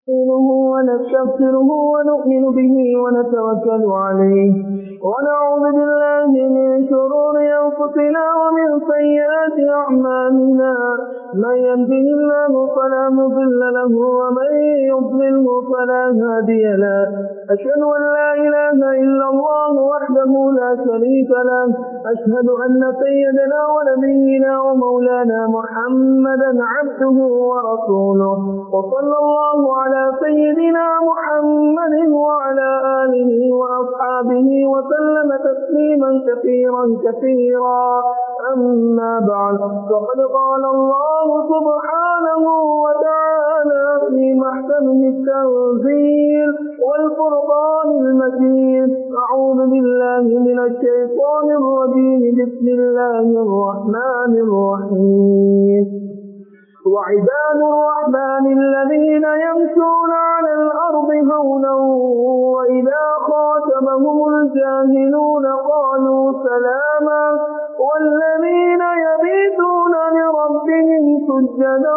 ونستغفره ونؤمن به ونتوكل عليه ونعوذ بالله من شرور أنفسنا ومن سيئات أعمالنا من يهده الله فلا مضل له ومن يضلله فلا هادي له أشهد أن لا إله إلا الله وحده لا شريك له أشهد أن سيدنا ونبينا ومولانا محمدا عبده ورسوله وصلى الله على سيدنا محمد وعلى آله وأصحابه وسلم تسليما كثيرا كثيرا أما بعد فقد قال الله سبحانه وتعالى في محكمه التنزيل والفرقان المجيد أعوذ بالله من الشيطان الرجيم بسم الله الرحمن الرحيم وعباد الرحمن الذين يمشون على الأرض هونا وإذا خاطبهم الجاهلون قالوا سلاما والذين يبيتون لربهم سجدا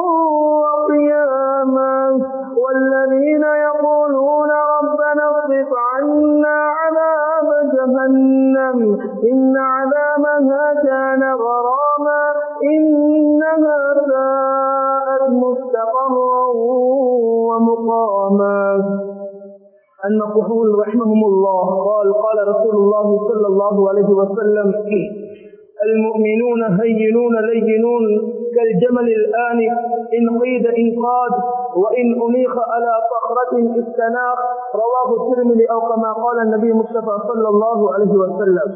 وقياما والذين يقولون ربنا اصرف عنا عذاب جهنم إن عذابها كان غراما إنها ساءت مستقرا ومقاما. النقحون رحمهم الله قال رسول الله صلى الله عليه وسلم المؤمنون هينون لينون كالجمل الآنف إن قيد إنقاد وإن أنيخ على صخرة استناق رواه الترمذي أو كما قال النبي مصطفى صلى الله عليه وسلم.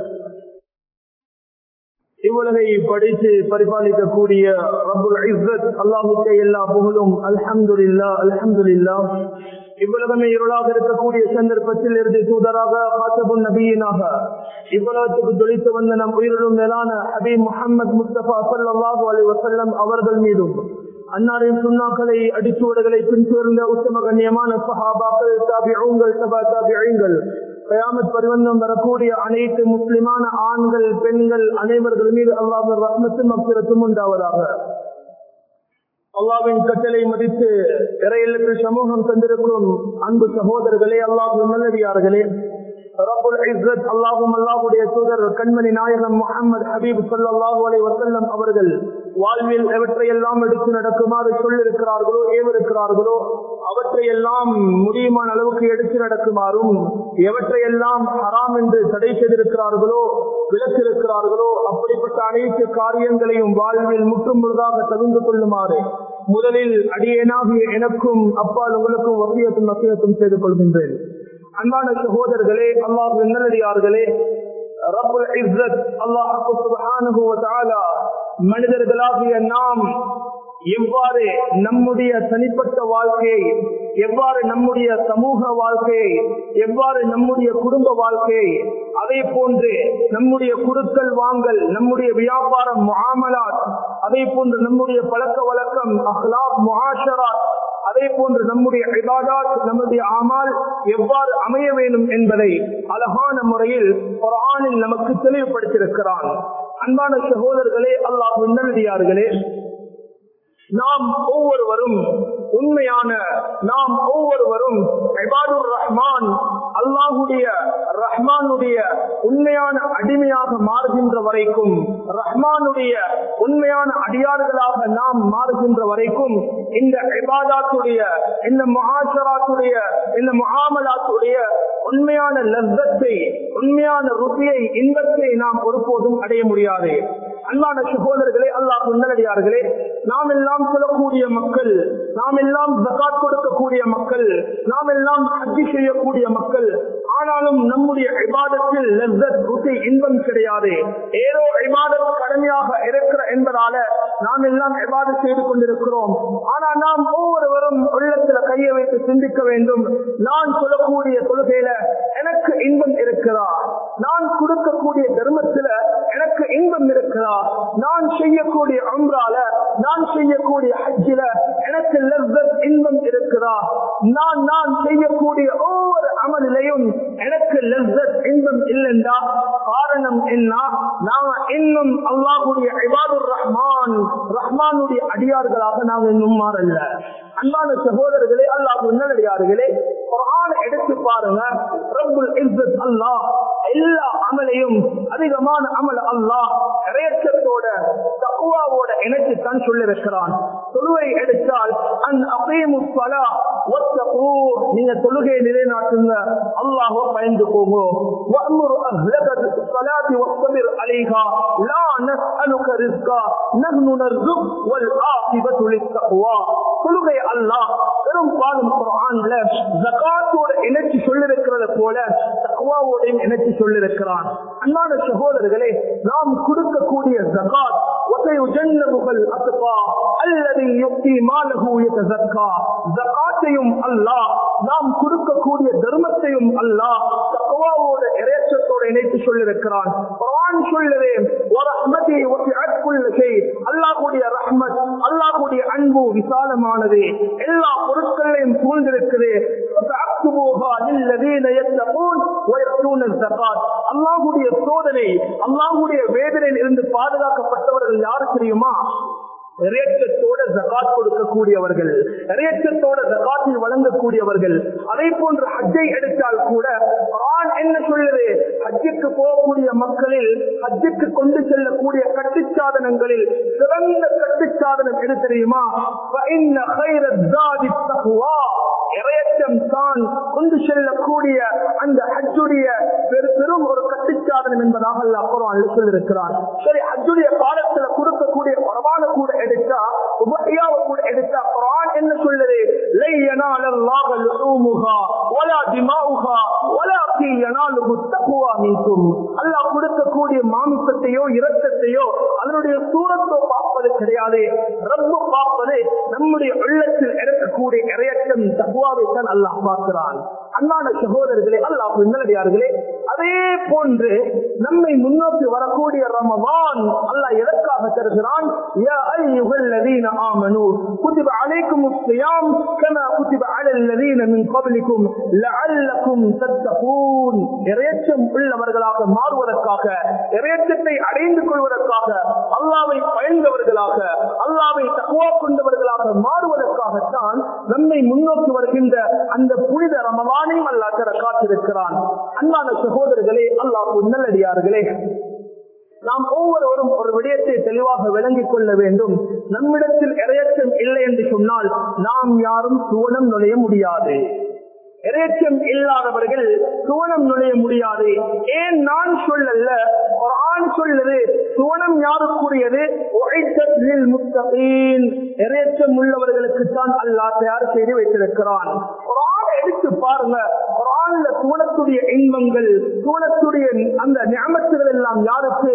இவ்வுலகை படித்து பரிபாலிக்கக்கூடிய ரப்புல் இஸ்ஸத் அல்லாஹ்வுக்கே எல்லா புகழும். அல்ஹம்துலில்லாஹ் அல்ஹம்துலில்லாஹ். இவ்வுலகமே இருளாக இருக்கக்கூடிய சந்தர்ப்பத்தில் இருந்து தூதராக காத்தபுன் நபியினாக இவ்வுலகத்துக்கு ஜொலித்து வந்த நம் உயிரிலும் மேலான ஹபீப் முஹம்மது முஸ்தபா ஸல்லல்லாஹு அலைஹி வஸல்லம் அவர்கள் மீதும் அன்னாரின் சுன்னாக்களை அடிச்சுவடுகளை பின்தொடர்ந்த உத்தம கண்ணியமான சஹாபாக்கள் தாபிஊன்கள் தபா தாபிஈன்கள் கயாமத் பரிவந்தம் வரக்கூடிய அனைத்து முஸ்லிமான ஆண்கள் பெண்கள் அனைவர்கள் மீது அல்லாஹ்வின் ரஹ்மத்தும் மக்ஃபிரத்தும் உண்டாவதாக. அல்லாஹ்வின் கட்டளை மதித்து இறையில்லத்தில் சமூகம் தந்திருக்கும் அன்பு சகோதரர்களே, அல்லாஹ்வின் நல்லடியார்களே, ரப்புல் இஸ்ஸத் அல்லாஹ்வும் அல்லாஹ்வுடைய தூதர் கண்மணி நாயகம் முஹம்மது ஹபீப் ஸல்லல்லாஹு அலைஹி வஸல்லம் அவர்கள் வாழ்வில் எவற்றையெல்லாம் எடுத்து நடக்குமாறு சொல்லிருக்கிறார்களோ ஏவிருக்கிறார்களோ அவற்றையெல்லாம் முடியுமான அளவுக்கு எடுத்து நடக்குமாறும் எவற்றையெல்லாம் ஹராம் என்று தடை செய்திருக்கிறார்களோ விலக்கிருக்கிறார்களோ அப்படிப்பட்ட அனைத்து காரியங்களையும் வாழ்வில் முற்றும் முழுதாக தவிர்த்து கொள்ளுமாறு முதலில் அடியேனாகிய எனக்கும் அப்பால் உங்களுக்கும் வசியத்தும் நசியத்தும் செய்து கொள்கின்றேன். அன்பான சகோதரர்களே, அல்லாஹ்வின் நல்லடியார்களே, ரப்புல் இஸ்ஸத் அல்லாஹ் சுப்ஹானஹு வ தஆலா மனிதர்களாகிய நாம் எவ்வாறு நம்முடைய தனிப்பட்ட வாழ்க்கையை, எவ்வாறு நம்முடைய சமூக வாழ்க்கையை, எவ்வாறு நம்முடைய குடும்ப வாழ்க்கையை, அதே போன்று நம்முடைய குடுக்கல் வாங்கல், நம்முடைய வியாபாரம் முஆமலாத், அதே போன்று நம்முடைய பழக்க வழக்கம் அஹ்லாக் முஆஷராத், அதே போன்று நம்முடைய இபாதத், நம்முடைய அமால் எவ்வாறு அமைய வேண்டும் என்பதை அழகான முறையில் குர்ஆனில் நமக்கு தெளிவுபடுத்தியிருக்கிறான். அன்பான சகோதரர்களே, அல்லாஹ்வின் நல்லடியார்களே, நாம் ஒவ்வொருவரும் இபாதுர் ரஹ்மான் அல்லாஹ்வுடைய ரஹ்மானுடைய உண்மையான அடிமையாக மாறுகின்ற வரைக்கும், ரஹ்மானுடைய உண்மையான அடியார்களாக நாம் மாறுகின்ற வரைக்கும் இந்த இபாதத்துடைய, இந்த முஆஷராத்துடைய, இந்த முஆமலாத்துடைய உண்மையான லஸ்ஸத்தை, உண்மையான ருசியை, இன்பத்தை நாம் ஒருபோதும் அடைய முடியாது. அன்பான சகோதரர்களே, அல்லாஹ்வின் நல்லடியார்களே, நாம் எல்லாம் சொல்லக்கூடிய மக்கள், நாம் எல்லாம் ஜகாத் கொடுக்கக்கூடிய மக்கள், நாம் எல்லாம் ஹஜ் செய்யக்கூடிய மக்கள், ஆனாலும் நம்முடைய இபாதத்தில் லஸ்ஸத், ருசி, இன்பம் கிடையாது. ஏதோ இபாதத் கடமையாக இருக்கிற என்பதால நாம் எல்லாம் இபாதத் செய்து கொண்டிருக்கிறோம். ஆனால் நாம் ஒவ்வொருவரும் உள்ளத்துல கையை வைத்து சிந்திக்க வேண்டும். நான் சொல்லக்கூடிய தொழுகையில எனக்கு இன்பம் இருக்கிறா? நான் கொடுக்கக்கூடிய தர்மத்துல எனக்கு இன்பம் இருக்கிறா? நான் செய்யக்கூடிய உம்ரால, நான் செய்யக்கூடிய ஹஜ்ஜில எனக்கு லஸ்ஸத், இன்பம் இருக்கிறா? நான் செய்யக்கூடிய ஒவ்வொரு அமலிலையும் எனக்கு லஸ்ஸத், இன்பம் இல்லைண்டா காரணம் என்ன? நாம இன்னும் அல்லாஹ்வுடைய இபாதுர் ரஹ்மான், ரஹ்மானுடைய அடியார்களாக நாம் இன்னும் மாறல்ல. அன்பான சகோதரர்களே, அல்லாஹ்வின் நல்லடியார்களே, குர்ஆனை எடுத்து பாருங்க. ரப்புல் இஸ்ஸத் அல்லாஹ் எல்லா அமலையும் அதிகமான அமல் அல்லாஹ் இறையச்சத்தோட தக்வாவோட இணைச்சு தான் சொல்லி இருக்கிறான். தொழுகை எடுத்தால் அன் அகீமுஸ் ஸலாஹ் வத்தகூ, நீங்க தொழுகை நிலைநாட்டுங்க, அல்லாஹ்வை பயந்து போங்க. வஅமுரு அஹ்லக பிஸ்ஸலாத்தி வஸ்பிர் அலைஹா லா நஸ்அலுக ரிஸ்கா நஹ்னு நர்ஸுக் வல் ஆகிபத்து லித்தக்வா. தொழுகை அல்லாஹ் பெரும்பாலும் குர்ஆன்ல ஜகாத்தோட இணைச்சு சொல்லி இருக்கிறது போல தக்வாவோடையும் இணைச்சு சொல்லி இருக்கிறான். அன்பான சகோதரர்களே, நாம் கொடுக்கக்கூடிய ஜகாத் அல்லாஹ், நாம் கொடுக்கக்கூடிய தர்மத்தையும் அல்லாஹ் தக்வாவோட இறைச்சத்தோட இணைத்து சொல்லியிருக்கிறான். குர்ஆன் சொல்லுதே, அல்லாஹ்வுடைய ரஹ்மத், அல்லாஹ்வுடைய அன்பு விசாலமானது, எல்லா பொருட்களையும் சூழ்ந்திருக்குது. அல்லாஹ்வுடைய சோதனை, அல்லாஹ்வுடைய வேதனையில் இருந்து பாதுகாக்கப்பட்டவர்கள் யாரு தெரியுமா? இறைச்சத்தோட ஜகாத் கொடுக்கக்கூடியவர்கள், இறைச்சத்தோட ஜகாத்தை வழங்கக்கூடியவர்கள். அதே போன்று ஹஜ்ஜை எடுத்தால் கூட குர்ஆன் என்ன சொல்லுது? ஹஜ்ஜுக்கு போகக்கூடிய மக்களில் ஹஜ்ஜுக்கு கொண்டு செல்லக்கூடிய கட்டுச்சாதனங்களில் சிறந்த கட்டுச்சாதனம் எது தெரியுமா? இறையச்சம் தான் கொண்டு செல்லக்கூடிய அந்த ஹஜ்ஜுடைய பெரும் ஒரு கட்டுச்சாதனம் என்பதாக அல்லாஹ் குர்ஆனில் சொல்லியிருக்கிறார். சரி, ஹஜ்ஜுடைய காலத்துல கொடுக்கக்கூடிய குர்ஆனை கூட எடுத்தா, உபஹியாவை கூட எடுத்தா குர்ஆன் என்ன சொல்லுது? லை யனாலல்லாஹு லுஹூமுஹா வலா திமாஉஹா வலாகின் யனாலுஹு தக்வா மின்கும். அல்லாஹ் கொடுக்கக்கூடிய மாமிசத்தையோ இரத்தத்தையோ அதனுடைய சூரத்தோ பார்ப்பது கிடையாது. ரப்பு பார்ப்பது நம்முடைய உள்ளத்தில் இருக்கக்கூடிய இறையச்சம் தக்வாவை தான் அல்லாஹ் பார்க்கிறான். அன்பான சகோதரர்களே, அல்லாஹ் நல்லடியார்களே, அதே போன்று நம்மை முன்னோக்கி வரக்கூடிய ரமலான் அல்லாஹ் எதற்காக தருகிறான்? யா அய்யுஹல்லதீன ஆமனூ குதிப அலைக்குமுஸ் ஸியாம் கமா குதிப அலல்லதீன மின் கப்லிக்கும் லஅல்லக்கும் தத்தகூன். இறையச்சம் உள்ளவர்களாக மாறுவதற்காக, இறையச்சத்தை அடைந்து கொள்வதற்காக, அல்லாஹ்வை பயந்தவர்களாக, அல்லாஹ்வை தக்வா கொண்டவர்களாக மாறுவதற்காகத்தான் நம்மை முன்னோக்கி வருகின்ற அந்த புனித ரமலானையும் அல்லாஹ் தர காத்திருக்கிறான். அன்பான சகோதரர்களே, அல்லாஹ் நல்லடியார்களே, நாம் ஒவ்வொருவரும் ஒரு விடயத்தை தெளிவாக விளங்கிக் கொள்ள வேண்டும். நம்மிடத்தில் இறையச்சம் இல்லை என்று சொன்னால் நாம் யாரும் சுவனம் நுழைய முடியாது. இறையச்சம் இல்லாதவர்கள் சுவனம் நுழைய முடியாது. ஏன் நான் சொல்லல, குர்ஆன் சொல்லுது. சுவனம் யாருக்குரியது? இறையச்சம் உள்ளவர்களுக்கு தான் அல்லாஹ் தயார் செய்து வைத்திருக்கிறான். குர்ஆனை எடுத்து பாருங்க. குர்ஆன்ல சுவனத்துடைய இன்பங்கள், சுவனத்துடைய அந்த நிஅமத்துகள் எல்லாம் யாருக்கு?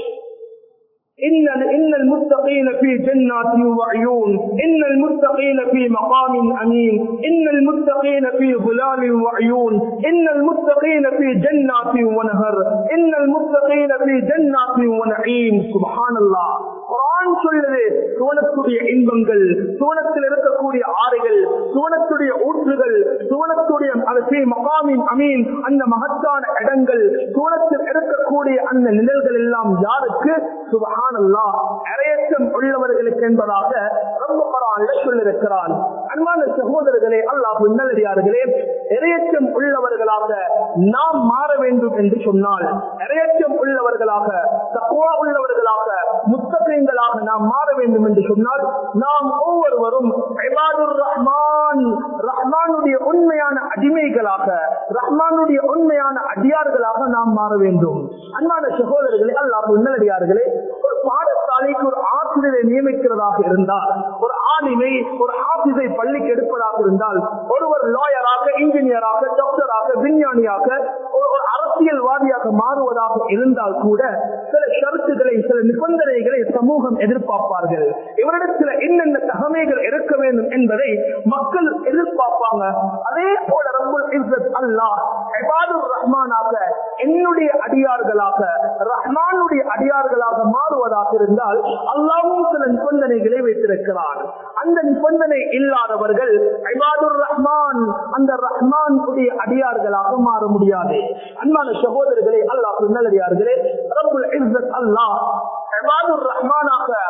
إن المتقين في جنات وعيون إن المتقين في مقام أمين إن المتقين في ظلال وعيون إن المتقين في جنات ونهر إن المتقين في جنات ونعيم. سبحان الله. குர்ஆன் சொல்லுது, சுவனத்துடைய இன்பங்கள், சுவனத்தில் இருக்கக்கூடிய ஆறுகள், சுவனத்துடைய ஊற்றுகள், சுவனத்துடைய மகாமின் அமீன் அந்த மகத்தான இடங்கள், சுவனத்தில் இருக்கக்கூடிய அந்த நிழல்கள் எல்லாம் யாருக்கு? சுப்ஹானல்லாஹ், இறையச்சம் உள்ளவர்களுக்கு என்பதாக ரொம்ப குர்ஆனில் சொல்லியிருக்கிறான். அன்பான சகோதரர்களே, அல்லாஹ் நல்லடியார்களே, இறையச்சம் உள்ளவர்களாக நாம் மாற வேண்டும் என்று சொன்னால், இறையச்சம் உள்ளவர்களாக, தக்வா உள்ளவர்களாக, முத்தகீன்களாக நாம் மாற வேண்டும் என்று சொன்னால், நாம் ஒவ்வொருவரும் இபாதுர் ரஹ்மான், ரஹ்மானுடைய உண்மையான அடிமைகளாக, ரஹ்மானுடைய உண்மையான அடியார்களாக நாம் மாற வேண்டும். அன்பான சகோதரர்களே, அல்லாஹ் நல்லடியார்களே, ஒரு பாடசாலைக்கு ஒரு ஆசிரியரை நியமிக்கிறதாக இருந்தால், ஒரு ஆலிமை, ஒரு ஆசிரியை பள்ளிக்கு எடுப்பதாக இருந்தால், ஒருவர் லாயராக, இன்ஜினியராக, டாக்டராக, விஞ்ஞானியாக, ஒரு அரசியல்வாதியாக மாறுவதாக இருந்தால் கூட சில ஷரத்துகளை, சில நிபந்தனைகளை சமூகம் எதிர்பார்ப்பார்கள். இவரிடத்தில் என்னென்ன தகமைகள் இருக்க வேண்டும் என்பதை மக்கள் எதிர்பார்ப்பாங்க. அதே போல ரப்புல் இஸ்ஸத் அல்லாஹ் இபாதுர் ரஹ்மானாக, என்னுடைய அடியார்களாக, ரஹ்மானுடைய அடியார்களாக மாறுவதாக இருந்தால் அல்லாஹ்வும் சில நிபந்தனைகளை வைத்திருக்கிறார். அந்த நிபந்தனை இல்லாதவர்கள் இபாதுர் ரஹ்மான், அந்த ரஹ்மான் அடியார்களாக மாற முடியாது. அன்பான சகோதரர்களே, அல்லாஹ் நல்லடியார்களே, ரப்புல் இஸ்ஸத் அல்லாஹ் இபாதுர் ரஹ்மானாக,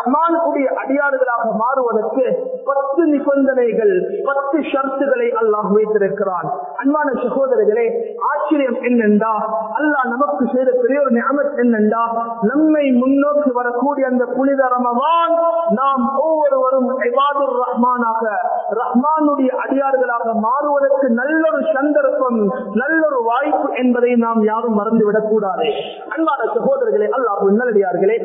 ரஹ்மானுடைய அடியார்களாக மாறுவதற்கு 10 நிபந்தனைகள் 10 ஷர்த்துகளை அல்லாஹ் வைத்திருக்கிறான். அன்பான சகோதரர்களே, ஆச்சரியம் என்னென்றா அல்லாஹ் நமக்கு செய்த பெரிய ஒரு நிஅமத் என்னென்றா நம்மை முன்னோக்கி வரக்கூடிய அந்த புனித ரமலான் நாம் ஒவ்வொருவரும் இபாதுர் ரஹ்மானாக ரஹ்மானுடைய அடியார்களாக மாறுவதற்கு நல்லொரு சந்தர்ப்பம் நல்லொரு வாய்ப்பு என்பதை நாம் யாரும் மறந்துவிடக் கூடாது. அன்பான சகோதரர்களே, அல்லாஹ்வின் நல்லடியார்களே,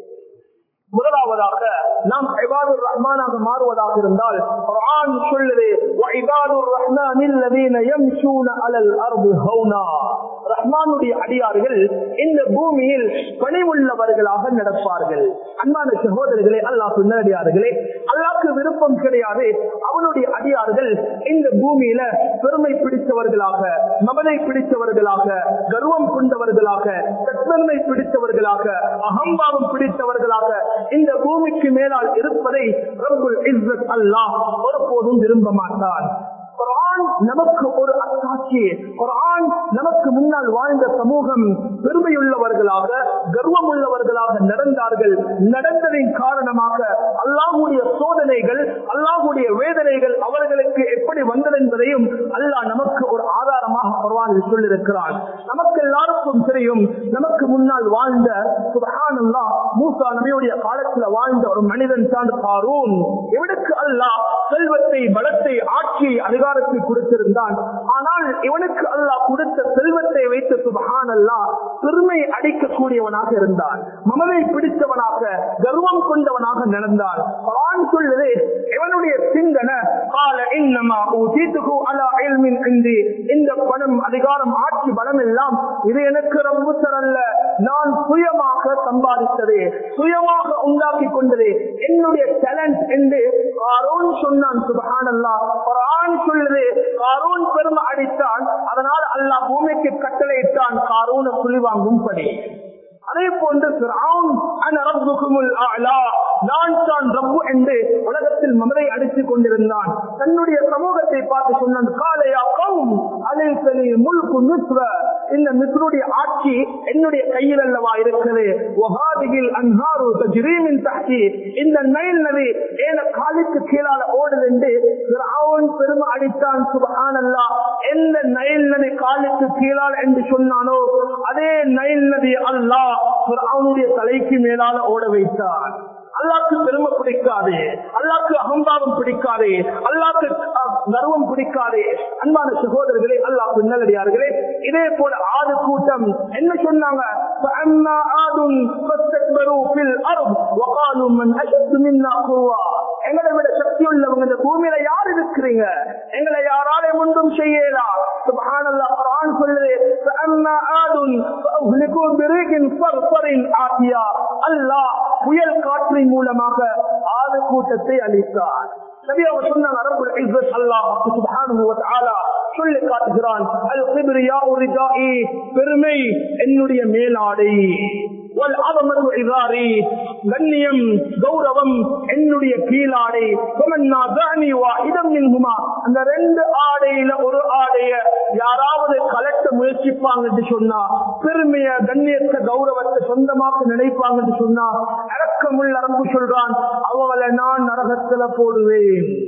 முதலாவதாக நாம் இபாதுர் ரஹ்மானாக மாறுவதாக இருந்தால் குர்ஆன் சொல்லுது வஇபாதுர் ரஹ்மானில் லதீன யம்ஷூன அலல் அர்தி ஹௌனா. ரஹ்மானுடைய அடியார்கள் இந்த பூமியில் பணிவுள்ளவர்களாக நடப்பார்கள். அன்பான சகோதரர்களே, அல்லாஹ்வின் நல்லடியார்களே, அல்லாஹ்வுக்கு விருப்பம் கிடையாது அவனுடைய அடியார்கள் இந்த பூமியில பெருமை பிடித்தவர்களாக, மமதை பிடித்தவர்களாக, கர்வம் கொண்டவர்களாக, தற்பெருமை பிடித்தவர்களாக, அகம்பாவம் பிடித்தவர்களாக இந்த பூமிக்கு மேலால் இருப்பதை ரப்புல் இஸ்ஸத் அல்லாஹ் ஒருபோதும் விரும்ப மாட்டான். குர்ஆன் நமக்கு ஒரு அத்தாட்சி. குர்ஆன் நமக்கு முன்னால் வாழ்ந்த சமூகம் பெருமையுள்ளவர்களாக, கர்வம் உள்ளவர்களாக நடந்தார்கள். நடந்ததின் காரணமாக அல்லாஹ்வுடைய சோதனைகள், அல்லாஹ்வுடைய வேதனைகள் அவர்களுக்கு எப்படி வந்தது என்பதையும் அல்லாஹ் நமக்கு ஒரு ஆதாரமாக குர்ஆனில் சொல்லியிருக்கிறான். நமக்கு எல்லாருக்கும் தெரியும், நமக்கு முன்னால் வாழ்ந்த சுப்ஹானல்லாஹ் மூசா நபியுடைய காலத்தில் வாழ்ந்த ஒரு மனிதன் தான் காரூன். இவனுக்கு அல்லாஹ் செல்வத்தை, பலத்தை, ஆட்சியை, அதிகாரத்தை கொடுத்திருந்தான். ஆனால் இவனுக்கு அல்லாஹ் கொடுத்த செல்வத்தை வைத்து சுப்ஹானல்லாஹ் பெருமை அடிக்கக்கூடியவனாக இருந்தான், மமதை பிடித்தவனாக, கர்வம் கொண்டவனாக நடந்தான். குர்ஆன் சொல்லுது இவனுடைய சிந்தனை قال انما اوتيته على علم عندي. இந்த பணம், அதிகாரம், ஆட்சி, பலம் எல்லாம் இது எனக்கு ரப்பு தரல்ல, நான் சுயமாக சம்பாதித்தது, சுயமாக உண்டாக்கி கொண்டது, என்னுடைய டேலண்ட் என்று காரூன் சொன்னான். சுப்ஹானல்லாஹ், குர்ஆன் சொல்லுது காரூன் பெருமை அடித்தான், அதனால் அல்லாஹ் பூமிக்கு கட்டளையிட்டான் காரூனை குழி வாங்கும்படி. அதே போன்று ஃபிரௌன் அன ரப்புகுமுல் அஅலா, நான் தான் ரப்பு என்று உலகத்தில் மமதை அடித்துக் கொண்டிருந்தான். தன்னுடைய சமூகத்தை பார்த்து சொன்னான், காலையா கௌம் அலைஸலி முல்கு மிஸ்ர, இந்த மிஸ்ருடைய ஆட்சி என்னுடைய கையில் அல்லவா இருக்கிறது. வஹாதிகில் அன்ஹாரு தஜ்ரீ மின் தஹ்தி, இந்த நைல் நதி ஏன காலுக்கு கீழால ஓடுது என்று ஃபிரௌன் பெருமை அடித்தான். சுப்ஹானல்லாஹ், எந்த நைல் நதி காலுக்கு கீழால் என்று சொன்னானோ அதே நைல் நதி அல்லாஹ் ஃபிரௌனுடைய தலைக்கு மேலால ஓட வைத்தான். அல்லாஹ்க்கு பெருமை பிடிக்காது, அல்லாஹ்க்கு அகம்பாவம் பிடிக்காது, அல்லாஹ்க்கு கர்வம் பிடிக்காது. அன்பான சகோதரர்களே, அல்லாஹ்வின் நல்லடியார்களே, இதே போல ஆது கூட்டம் என்ன சொன்னாங்க? فَأَمَّا عَادٌ فَاسْتَكْبَرُوا فِي الْأَرْضِ وَقَالُوا مَنْ أَشَدُّ مِنَّا قُوَّةً. எங்களை விட சக்தி உள்ளவங்க இந்த பூமியில யார் இருக்கிறீங்க? எங்களை யாராலையும் ஒன்றும் செய்யலாம். சுப்ஹானல்லாஹ், குர்ஆன் சொல்லுது فَأَمَّا عَادٌ فَأُهْلِكُوا بِرِيحٍ صَرْصَرٍ عَاتِيَةٍ. அல்லாஹ் புயல் காற்றின் மூலமாக ஆது கூட்டத்தை அழித்தார். நபி அவங்க சொன்னாங்க, ரப்புல் இஸ்ஸத் அல்லாஹ் சுப்ஹானஹு வ தஆலா சொல்லி காட்டுகிறான், அல் கிப்ரியாஉ ரிதாஇ, பெருமை என்னுடைய மேலாடை, வல் அஸமத்து இஸாரி, கண்ணியம், கௌரவம் என்னுடைய கீழாடை, ஃபமன்னா தஅனி வாஹிதம் மின்ஹுமா, அந்த ரெண்டு ஆடையில ஒரு ஆடைய யாராவது கலட்ட முயற்சிப்பாங்க என்று சொன்னா, பெருமைய, கண்ணியத்தை, கௌரவத்தை சொந்தமாக நினைப்பாங்க என்று சொன்னா, இரக்கமுள்ள ரப்பு சொல்றான், அவங்களை நான் நரகத்துல போடுவேன்.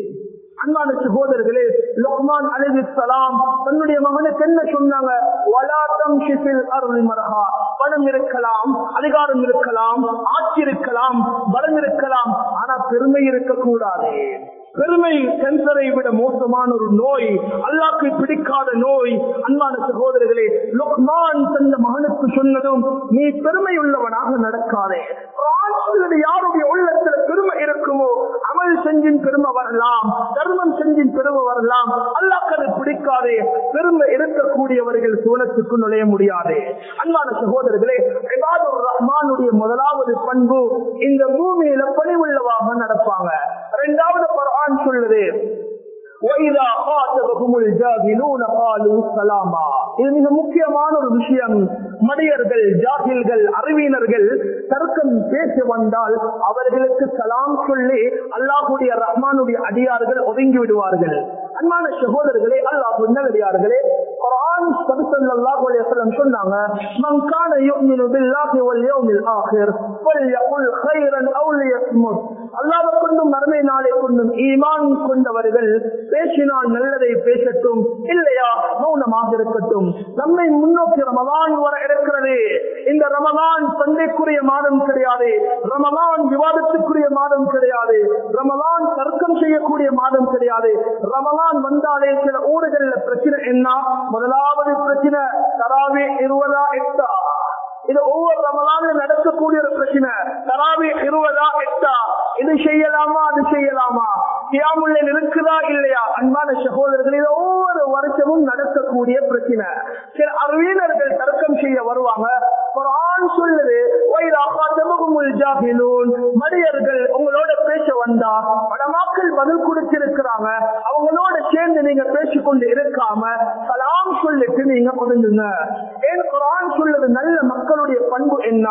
அன்பான சகோதரர்களே, லுக்மான் அலைஹிஸ்ஸலாம் தன்னுடைய மகனுக்கு என்ன சொன்னாங்க? வலா தம்ஷி ஃபில் அர்தி மர்ஹா. பணம் இருக்கலாம், அதிகாரம் இருக்கலாம், ஆட்சி இருக்கலாம், பலம் இருக்கலாம், ஆனா பெருமை இருக்கக்கூடாது. பெருமை கேன்சரை விட மோசமான ஒரு நோய், அல்லாஹ்க்கு பிடிக்காத நோய். அன்பான சகோதரர்களே, லுக்மான் தந்த மகனுக்கு சொன்னதும், நீ பெருமை உள்ளவனாக நடக்காதே. யாருடைய உள்ளத்துல பெருமை இருக்குமோ அமல் செஞ்சின் பெருமை வரலாம், தர்மம் செஞ்சின் பெருமை வரலாம், அல்லாஹ்க்கு அது பிடிக்காதே. பெருமை இருக்கக்கூடியவர்கள் சூழத்துக்கு நுழைய முடியாது. அன்பான சகோதரர்களே, இபாதுர் ரஹ்மானுடைய முதலாவது பண்பு இந்த பூமியில பணிவுள்ளவாக நடப்பாங்க. இரண்டாவது குர்ஆன் சொல்லுது, وَإِذَا خَاطَبَهُمُ الْجَاهِلُونَ قَالُوا سَلَامًا. இது மிக முக்கியமான ஒரு விஷயம். மடியர்கள், ஜாஹில்கள், அறிவினர்கள் தர்க்கம் பேச வந்தால் அவர்களுக்கு சலாம் சொல்லி அல்லாஹ்வுடைய ரஹ்மானுடைய அடியார்கள் ஒதுங்கி விடுவார்கள். அன்பான சகோதரர்களே, அல்லாஹ் நல்லடியார்களே, குர்ஆன் ஸல்லல்லாஹு அலைஹி வஸல்லம் சொன்னாங்க, மன் கான யுமினு பில்லாஹி வல் யௌமில் ஆகிர் ஃபல்யகுல் கைரன் அவ் லியஸ்முத். அல்லாஹ்வை கொண்டும் மறுமை நாளை கொண்டும் ஈமான் கொண்டவர்கள் பேசினால் நல்லதை பேசட்டும், இல்லையா மௌனமாக இருக்கட்டும். நம்மை முன்னோக்கி ரமலான் வர இருக்கிறது. இந்த ரமலான் சண்டைக்குரிய மாதம் கிடையாது, ரமலான் விவாதத்துக்குரிய மாதம் கிடையாது, ரமலான் தர்க்கம் செய்யக்கூடிய மாதம் கிடையாது. ரமலான் வந்தாலே சில ஊர்கள்ல பிரச்சனை என்ன? முதலாவது பிரச்சனை தராவி 20 இது ஒவ்வொரு ரமலானிலும் நடக்கக்கூடிய ஒரு பிரச்சனை. தராவி 20 இது செய்யலாமா அது செய்யலாமா, கியாமுல் லைல் இருக்குதா இல்லையா? அன்பான சகோதரர்கள், இது ஒவ்வொரு வருஷமும் நடக்கக்கூடிய பிரச்சனை. சில அறிவியலர்கள் தர்க்கம் செய்ய வருவாங்க. குர்ஆன் சொல்லுது, மனிதர்கள் உங்களோட பேச வந்தா படமாக்கள் பதில் கொடுத்திருக்கிறாங்க, அவங்களோட சேர்ந்து நீங்க பேசிக்கொண்டு இருக்காம சலாம் சொல்லிட்டு நீங்க ஒதுங்குங்க. ஏன் குர்ஆன் சொல்லுது நல்ல மக்களுடைய பண்பு என்ன?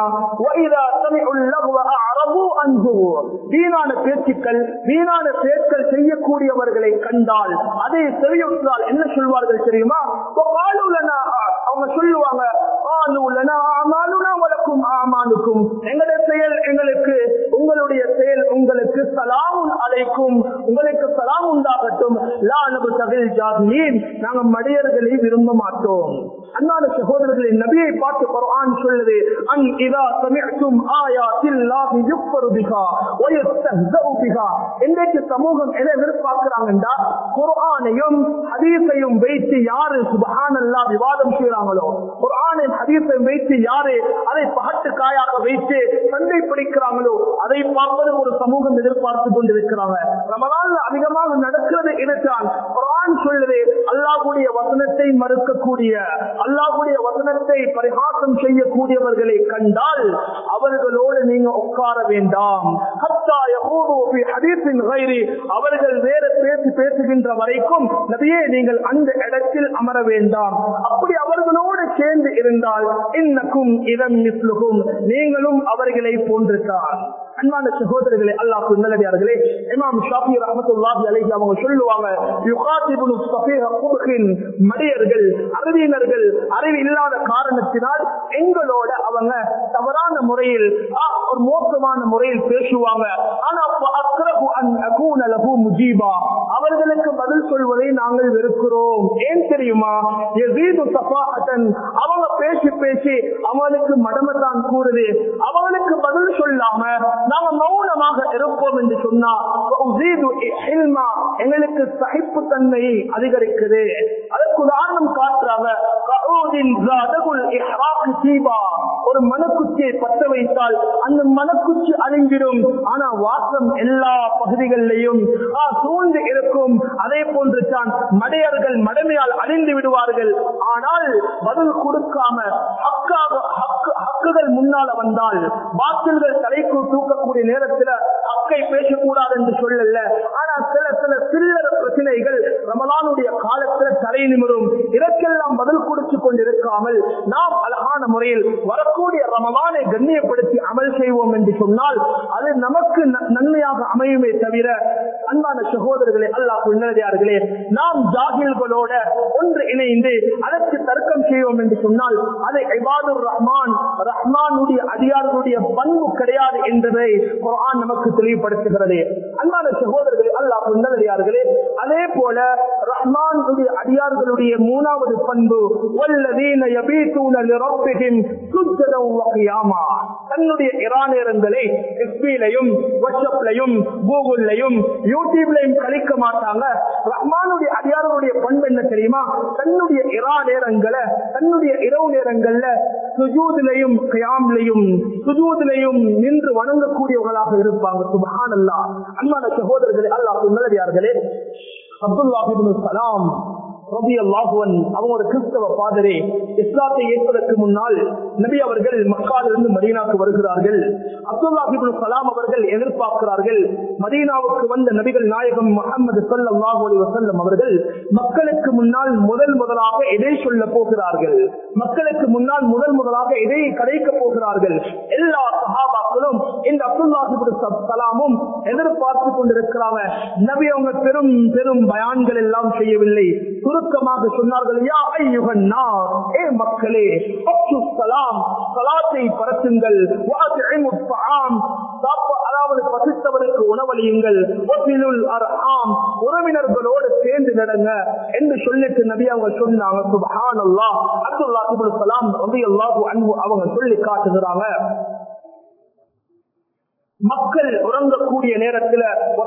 வீணான பேச்சுக்கள் வீணான பேச்சுக்கள் செய்யக்கூடியவர்களை கண்டால் அதை செவியுற்றால் என்ன சொல்வார்கள் தெரியுமா? அவங்க சொல்லுவாங்க, எங்களுடைய செயல் எங்களுக்கு, உங்களுடைய செயல் உங்களுக்கு, சலாமுன் அலைக்கும் உங்களுக்கு சலாம் உண்டாகட்டும், லா நபுதகில் ஜாஹிலீன் நாங்கள் மடியர்களை விரும்ப மாட்டோம். அன்பான சகோதரர்களை, நபியை பார்த்து குர்ஆன் சொல்லுது, அன் இதா சமிஅதும் ஆயாத்தில்லாஹி யுக்ஃபரு பிஹா வ யஸ்தஹ்ஸஉ பிஹா. இன்றைக்கு சமூகம் எதை எதிர்பார்க்கிறாங்கன்றா, குர்ஆனையும் ஹதீஸையும் வைத்து யாரு சுப்ஹானல்லாஹ் விவாதம் செய்றாங்களோ, குர்ஆனையும் ஹதீஸையும் வைத்து யாரு அதை பகட்டு காயாக வைத்து சண்டை பிடிக்கிறாங்களோ அதை பார்ப்பது ஒரு சமூகம் எதிர்பார்த்து கொண்டிருக்கிறாங்க. ரமலான்ல அதிகமாக நடக்கிறது இதுதான். குர்ஆன் சொல்லுது, அல்லாஹ்வுடைய வசனத்தை மறுக்கக்கூடிய, அல்லாஹ்வுடைய வசனத்தை பரிகாசம் செய்யக்கூடியவர்களை கண்டால் அவர்களோடு நீங்க உட்கார வேண்டாம். ஹத்தா யகூது ஃபீ ஹதீஸின் கைரி, அவர்கள் வேற பேசுகின்ற வரைக்கும் நபியே நீங்கள் அந்த இடத்தில் அமர வேண்டாம். அப்படி அவர்களோடு சேர்ந்து இருந்தால் இன்னக்கும் இதம் மிஸ்லுகும், நீங்களும் அவர்களை போன்றுதான். அன்பான சகோதரர்களே, அல்லாஹ்வுடைய நல்லடியார்களே, இமாம் ஷாஃபி ரஹ்மத்துல்லாஹி அலைஹி அவங்க சொல்லுவாங்க, யுகாதிபுல் ஸஃபீஹ குர்ஹின், மடியர்கள் அறிவினர்கள் அறிவு இல்லாத காரணத்தினால் எங்களோட அவங்க தவறான முறையில் ஒரு மோசமான முறையில் பேசுவாங்க. ஆனா அக்ரஹு அன் அகூன லஹு முஜீபா, அவர்களுக்கு பதில் சொல்வதை நாங்கள் வெறுக்கிறோம். ஏன் தெரியுமா? யஸீது ஸஃபாஹத்தன், அவங்க பேசி பேசி அவங்களுக்கு மடமத்தான் கூறுது. அவங்களுக்கு பதில் சொல்லாம நாம மௌனமாக இருப்போம் என்று சொன்னா எங்களுக்கு சகிப்பு தன்மை அதிகரிக்குது. அதற்கு உதாரணம் காட்டுறாங்க, ஒரு மனக்குச்சியை பற்ற வைத்தால் அந்த மனக்குச்சி அழிஞ்சிடும், ஆனா வாசம் எல்லா பகுதிகளிலையும் சூழ்ந்து இருக்கும். அதே போன்று தான் மடையர்கள் மடமையால் அழிந்து விடுவார்கள். ஆனால் பதில் கொடுக்காம ஹக்குகள் முன்னால வந்தால், பாத்தில்கள் தலைக்கு தூக்கக்கூடிய நேரத்தில் ஹக்கை பேசக்கூடாது என்று சொல்லல. ஆனா சில சில்லற பிரச்சனைகள் ரமலானுடைய காலத்தில் தலை நிமிரும். இதற்கெல்லாம் பதில் கொடுத்து கொண்டிருக்காமல் நாம் அழகான முறையில் வரக்கூடிய ரமலானை கண்ணியப்படுத்தி அமல் செய்வோம் என்று சொன்னால் அது நமக்கு நன்மையாக அமையுமே தவிர, அன்பான சகோதரர்களே, அல்லாஹ்வுடைய நல்லடியார்களே, நாம் ஜாகில்களோட ஒன்று இணைந்து அதற்கு தர்க்கம் செய்வோம் என்று சொன்னால் அது இபாதுர் ரஹ்மான், ரஹ்மானுடைய அடியார்களுடைய பண்பு கிடையாது என்பதை குர்ஆன் நமக்கு தெளிவுபடுத்துகிறது. அன்பான சகோதரர்களே, அல்லாஹ்வுடைய நல்லடியார்களே, அதே போல ரஹ்மானுடைய அடியார்களுடைய மூணாவது பண்பு வல்லதீன யபீதுன லிரப்பிஹிம் சுஜ்ஜதன் வ கியாமா, தன்னுடைய இரா நேரங்களை எஃபிலையும் வாட்ஸ்அப்லையும் கூகுள்லையும் யூடியூப்லையும் கழிக்க மாட்டாங்க. ரஹ்மானுடைய அடியார்களுடைய பண்பு என்ன தெரியுமா? தன்னுடைய இரா நேரங்களை, தன்னுடைய இரவு நேரங்கள்ல சுஜூதிலையும் கியாம்லையும் சுஜூதிலையும் நின்று வணங்கக்கூடியவர்களாக இருப்பாங்க. சுப்ஹானல்லாஹ். அன்பான சகோதரர்களே, அல்லாஹ்வுடைய நல்லடியார்களே, அப்துல்லாஹ் இப்னு சலாம் ரலியல்லாஹு அன்ஹு அவங்க ஒரு கிறிஸ்தவ பாதிரி. இஸ்லாத்தை ஏற்பதற்கு முன்னால் நபி அவர்கள் மக்காவிலிருந்து மதீனாவுக்கு வருகிறார்கள். அப்துல்லாஹ் இப்னு சலாம் அவர்கள் எதிர்பார்க்கிறார்கள். மதீனாவுக்கு வந்த நபிகள் நாயகம் முஹம்மது ஸல்லல்லாஹு அலைஹி வஸல்லம் அவர்கள் மக்களுக்கு முன்னால் முதலாக எதை சொல்ல போகிறார்கள், மக்களுக்கு முன்னால் முதலாக எதை கடைக்க போகிறார்கள். எல்லா சஹாபாக்களும் இந்த அப்துல்லாஹ் இப்னு சலாமும் எதிர்பார்த்து கொண்டிருக்கிறாங்க. நபி அவங்க பெரும் பெரும் பயான்கள் எல்லாம் செய்யவில்லை. சுருக்கமாக சொன்னார்கள், யா அய்யுஹன் நாஸ், ஏ மக்களே, அப்துல் சலாம், ஸலாத்தை பரத்துங்கள், வஅத்இமுத் தஆம், அதாவது பசித்தவருக்கு உணவளியுங்கள், வஸிலுல் அர்ஹாம், உறவினர்களோடு சேர்ந்து நடங்க என்று சொல்லிட்டு நபி அவங்க சொன்னாங்க. சுப்ஹானல்லாஹ். அப்துல்லாஹ் இப்னு சலாம் ரலியல்லாஹு அன்ஹு அவங்க சொல்லி காட்டுகிறாங்க, மக்கள் உறங்கக்கூடிய நேரத்தில்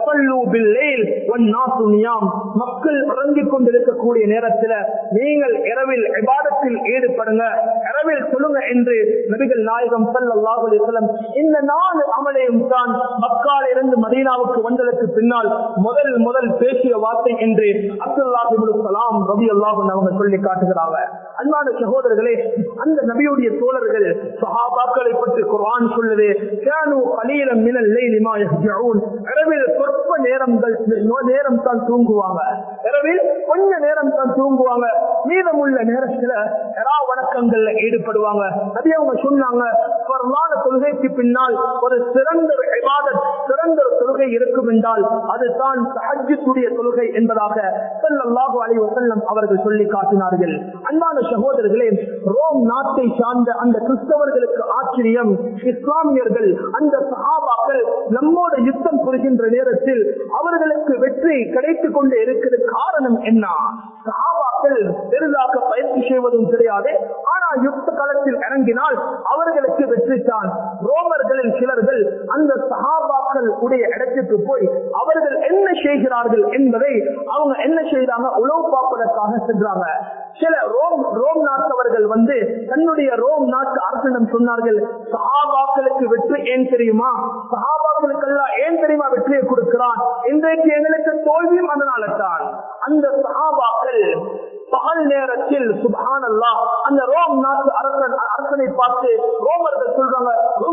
மக்கள் உறங்கிக் கொண்டிருக்கக்கூடிய நேரத்தில் நீங்கள் இரவில் இபாதத்தில் ஈடுபடுங்க, இரவில் சொல்லுங்க என்று நபிகள் நாயகம் ஸல்லல்லாஹு அலைஹி வஸல்லம் இந்த 4 அமலையும் தான் மக்காவில் இருந்து மதீனாவுக்கு வந்ததற்கு பின்னால் முதல் பேசிய வார்த்தை என்று அப்துல்லாஹ் இப்னு சலாம் ரலியல்லாஹு அன்ஹு அவங்க சொல்லி காட்டுகிறாங்க. அன்பான சகோதரர்களே, அந்த நபியுடைய தோழர்கள் சஹாபாக்களை பற்றி குர்ஆன் சொல்லுது, கானூ கலீலம் மினல் லைலி மா யஹ்ஜஊன், இரவில் சொற்ப நேரம் தான் தூங்குவாங்க, இரவில் கொஞ்ச நேரம் தான் தூங்குவாங்க, மீதமுள்ள நேரத்துல இரா வணக்கங்கள்ல ஈடுபடுவாங்க. நபி அவங்க சொன்னாங்க, ஃபர்லான தொழுகைக்கு பின்னால் ஒரு சிறந்த இபாதத், சிறந்த தொழுகை இருக்கும் என்றால் அதுதான் தஹஜ்ஜுடைய தொழுகை என்பதாக ஸல்லல்லாஹு அலைஹி வஸல்லம் அவர்கள் சொல்லி காட்டினார்கள். அன்பான சகோதரர்களே, ரோம் நாட்டை சார்ந்த அந்த கிறிஸ்தவர்களுக்கு ஆச்சரியம், இஸ்லாமியர்கள் அந்த சஹாபாக்கள் நம்மோட யுத்தம் புரிகின்ற நேரத்தில் அவர்களுக்கு வெற்றி கிடைத்துக் கொண்டே இருக்கிற காரணம் என்ன? சஹாபாக்கள் பெரிதாக பயிற்சி செய்வதும் கிடையாது, ஆனால் யுத்த காலத்தில் இறங்கினால் அவர்களுக்கு வெற்றி தான். ரோமர்களில் சிலர்கள் அந்த சஹாபாக்கள் உடைய இடத்திற்கு போய் அவர்கள் என்ன செய்கிறார்கள் என்பதை அவங்க என்ன செய்தாங்க உளவு பார்ப்பதற்காக சென்றாங்க. சில ரோம் நாட்டவர்கள் வந்து தன்னுடைய ரோம் நாட்டு அரசனிடம் சொன்னார்கள், சஹாபாக்களுக்கு வெற்றி ஏன் தெரியுமா? சஹாபாக்களுக்கெல்லாம் ஏன் தெரியுமா வெற்றியை கொடுக்கிறான்? இன்றைக்கு எங்களுக்கு தோல்வியும் அதனால தான். அந்த சஹாபாக்கள் பகல் நேரத்தில் சுப்ஹானல்லாஹ் அந்த ரோம் நாட்டு அரசனை பார்த்து ரோமர்கள் சொல்றாங்க,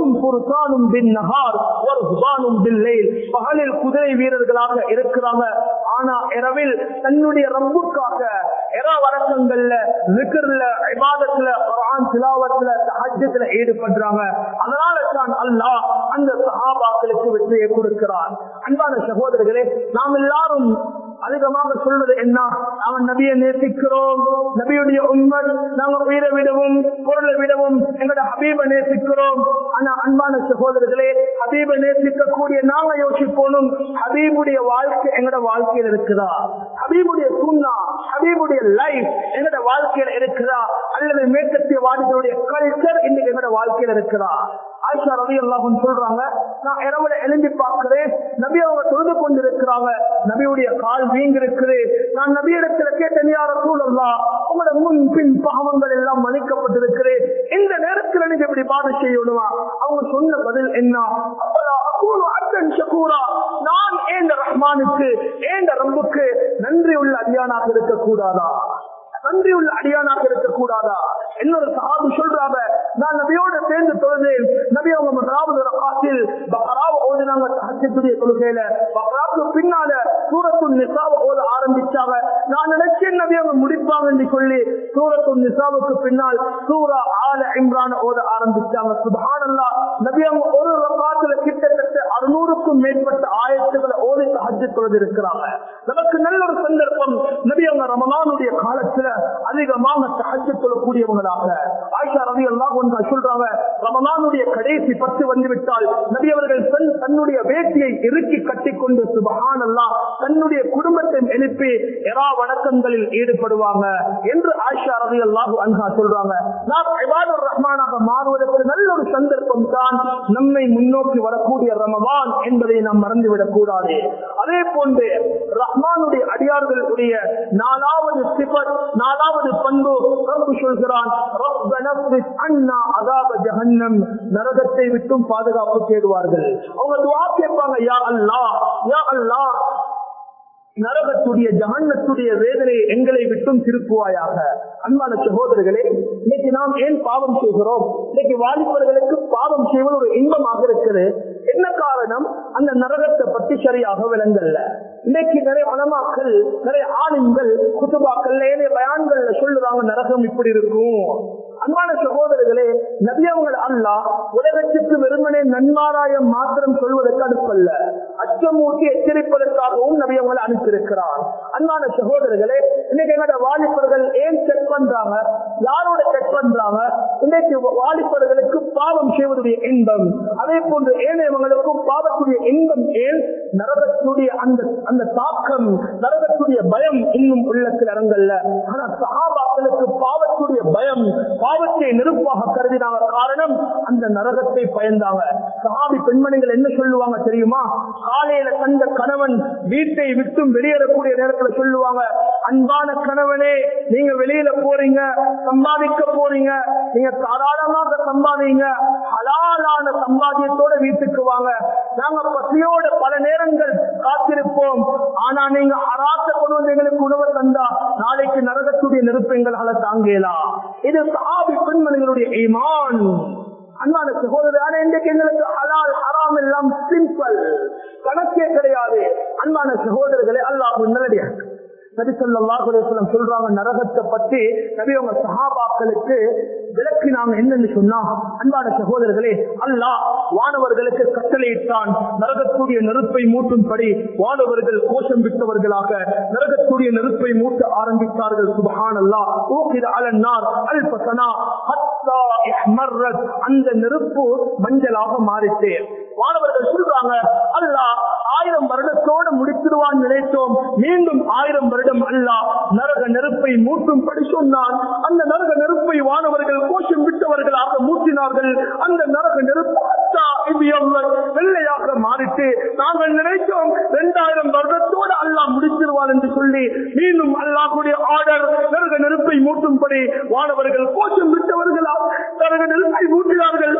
பகலில் குதிரை வீரர்களாக இருக்கிறாங்க, ஆனா இரவில் தன்னுடைய ரப்புக்காக இரா வணக்கங்கள்ல, ஸிக்ர்ல, இபாதத்துல, குர்ஆன் திலாவத்துல, தஹஜ்ஜுல ஈடுபடுறாங்க. அதனால தான் அல்லாஹ் அந்த சஹாபாக்களுக்கு வெற்றியை கொடுக்கிறான். அன்பான சகோதரர்களே, நாம் எல்லாரும் அதிகமாக சொல்வது என்ன? அவன் நபியை நேசிக்கிறோம், நபியுடைய உம்மத், நாங்கள் உயிரை விடவும் பொருளை விடவும் எங்களோட ஹபீபை நேசிக்கிறோம். ஆனா அன்பான சகோதரர்களே, ஹபீபை நேசிக்கக்கூடிய நாங்க யோசிப்போனும், ஹபீபுடைய வாழ்க்கை எங்களோட வாழ்க்கையில் இருக்குதா? ஹபீபுடைய சுன்னா, ஹபீபுடைய லைஃப் எங்களோட வாழ்க்கையில் இருக்குதா? அல்லது மேற்கத்திய வாதிகளுடைய கல்ச்சர் இன்னைக்கு எங்களோட வாழ்க்கையில் இருக்குதா? ஆயிஷா ரலியல்லாஹு அன்ஹா சொல்றாங்க, நான் இரவுல எழும்பி பார்க்கிறேன், நபி அவங்க தொழுது கொண்டிருக்கிறாங்க, நபியுடைய கால் வீங்கி இருக்குது. நான் நபியிடத்துல கேட்டேன், யா ரசூலல்லாஹ், உங்களோட முன் பின் பாவங்கள் எல்லாம் மன்னிக்கப்பட்டிருக்கிறேன், இந்த நேரத்தில் நீங்க இப்படி பாதை செய்யணுமா? அவங்க சொன்ன பதில் என்ன? அப்பலா அகூலு அப்தன் ஷகூரா, நான் ஏந்த ரஹ்மானுக்கு, ஏந்த ரப்புக்கு நன்றி உள்ள அடியானாக இருக்கக்கூடாதா? நன்றி உள்ள அடியானாக இருக்கக்கூடாதா? இன்னொரு சஹாபி சொல்றாங்க, நான் நபியோட சேர்ந்து தொழுதேன், நபி அவங்க முதலாவது ரக்காத்தில் பக்ராவை ஓதினாங்க தஹஜ்ஜுடைய தொழுகையில, பக்ராவுக்கு பின்னால சூரத்துன் நிசாவை ஓத ஆரம்பிச்சாங்க. நான் நினைச்சேன் நபி அவங்க முடிப்பாங்க என்று சொல்லி சூரத்துன் நிசாவுக்கு பின்னால் சூரா ஆல இம்ரான் ஓத ஆரம்பிச்சாங்க. சுப்ஹானல்லாஹ், நபி அவங்க ஒரு ரக்காத்துல கிட்டத்தட்ட 600க்கும் மேற்பட்ட ஆயத்துக்களை ஓதி தஹஜ்ஜு தொழுது இருக்கிறாங்க. நமக்கு நல்ல ஒரு சந்தர்ப்பம், நபி அவங்க ரமலானுடைய காலத்துல அதிகமாக தஹஜ்ஜு தொழக்கூடியவங்களாக. ஆயிஷா ரலியல்லாஹு அன்ஹா சொல்றாங்க, ரமலானுடைய கடைசி 10 வந்துவிட்டால் நபி அவர்கள் தன்னுடைய வேட்டியை இறுக்கி கட்டிக்கொண்டு சுப்ஹானல்லாஹ் தன்னுடைய குடும்பத்தை எழுப்பி இரா வணக்கங்களில் ஈடுபடுவாங்க என்று ஆயிஷா ரலியல்லாஹு அன்ஹா சொல்றாங்க. நாம் இபாதுர் ரஹ்மானாக மாறுவதற்கு நல்ல ஒரு சந்தர்ப்பம் தான் நம்மை முன்னோக்கி வரக்கூடிய ரமலான் என்பதை நாம் மறந்துவிடக் கூடாது. அதே போன்று ரஹ்மானுடைய அடியார்களுடைய 4வது சிஃபத், 4வது பண்பு, ரப்பு சொல்கிறான், ரப்பனா ஃபிஸ் அன்னா அஸாப ஜஹன்னம், நரகத்தை விட்டும் பாதுகாப்பு தேடுவார்கள். அவங்க துஆ கேட்பாங்க, யா அல்லாஹ், யா அல்லாஹ், நரகத்துடைய ஜஹன்னத்துடைய வேதனை எங்களை விட்டும் திருப்புவாயாக. அன்பான சகோதரர்களே, இன்னைக்கு நாம் ஏன் பாவம் செய்கிறோம்? இன்னைக்கு வாலிபர்களுக்கு பாவம் செய்வது ஒரு இன்பமாக இருக்குது. என்ன காரணம்? அந்த நரகத்தை பற்றி சரியாக விளங்கல்ல. இன்னைக்கு நிறைய உலமாக்கள், நிறைய ஆலிம்கள் குதுபாக்கள், ஏனைய பயான்கள்ல சொல்லுவாங்க நரகம் இப்படி இருக்கும். அன்பான சகோதரர்களே, நபி அவர்கள் அல்லாஹ் உலகத்திற்கு வெறுமனே நன்மாராயம் மாத்திரம் சொல்வதற்கு அனுப்பல்ல, அச்சமூட்டி எச்சரிப்பதற்காகவும் நபி அவங்களை அனுப்பியிருக்கிறார். அன்பான சகோதரர்களே, இன்னைக்கு எங்களோட வாலிபர்கள் ஏன் செக் பண்றாங்க? யாரோட செக் பண்றாங்க? இன்னைக்கு வாலிபர்களுக்கு பாவம் செய்வதுடைய இன்பம், அதே போன்று ஏனையவங்களுக்கும் பாவத்துடைய இன்பம் ஏன்? நரகத்துடைய அந்த தாக்கம், நரகத்துடைய பயம் இன்னும் உள்ளத்தில் இறங்கல்ல. ஆனா சஹாபாக்களுக்கு பாவத்துடைய பயம், பாவத்தை நெருப்பாக கருதினாங்க. காரணம், அந்த நரகத்தை பயந்தாங்க. சஹாபி பெண்மணிகள் என்ன சொல்லுவாங்க தெரியுமா? காலையில கண்ட கணவன் வீட்டை விட்டும் வெளியேறக்கூடிய நேரத்தில் சொல்லுவாங்க, அன்பான கணவனே, நீங்க வெளியில போறீங்க, சம்பாதிக்க போறீங்க, நீங்க தாராளமாக சம்பாதிங்க, ஹலாலான சம்பாதியத்தோட வீட்டுக்கு வாங்க. நாங்க பசியோட பல நேரங்கள் காத்திருப்போம். ஆனா நீங்க அராத்த கொண்டு வந்து எங்களுக்கு உணவு தந்தா நாளைக்கு நரகத்துடைய நெருப்பெங்களால தாங்கலாம். இது சஹாபி பெண்மணிகளுடைய ஈமான். அன்பான சகோதரர், இன்றைக்கு எங்களுக்கு ஹலால் ஹராம் எல்லாம் சிம்பிள், கணக்கே கிடையாது. அன்பான சகோதரர்களே, அல்லாஹ் நல்லடியாக நபி ஸல்லல்லாஹு அலைஹி வஸல்லம் சொல்றாங்க, நரகத்தை பத்தி நபி அவங்க சஹாபாக்களுக்கு விளக்கினாங்க. என்னன்னு சொன்னா, அன்பான சகோதரர்களே, அல்லாஹ் வானவர்களுக்கு கட்டளையிட்டான், நரகத்துடைய நெருப்பை மூட்டும்படி. வானவர்கள் கோஷம் விட்டவர்களாக நரகத்துடைய நெருப்பை மூட்ட ஆரம்பித்தார்கள். சுப்ஹானல்லாஹ். ஊகித அலன்னார் அல்ஃப ஸனா ஹத்தா இஹ்மர்ரத், அந்த நெருப்பு மஞ்சளாக மாறிச்சு. வானவர்கள் சொல்றாங்க, அல்லாஹ் 1000 வருடத்தோடு முடித்திருவான் நினைத்தோம், மீண்டும் 1000 வருடம் அல்லாஹ் நரக நெருப்பை மூட்டும்படி சொன்னான். அந்த நரக நெருப்பை வானவர்கள் கோஷம் விட்டவர்களாக மூட்டினார்கள். அந்த நரக நெருப்பு வெள்ளையாக மாறிட்டு நாங்கள் நினைத்தோம் 2000 வருடத்தோடு அல்லாஹ் முடித்திருவான் என்று சொல்லி மீண்டும் அல்லாஹ்வுடைய ஆர்டர், நரக நெருப்பை மூட்டும்படி வானவர்கள் கோஷம் விட்டவர்களாக நரக நெருப்பை மூட்டினார்கள்.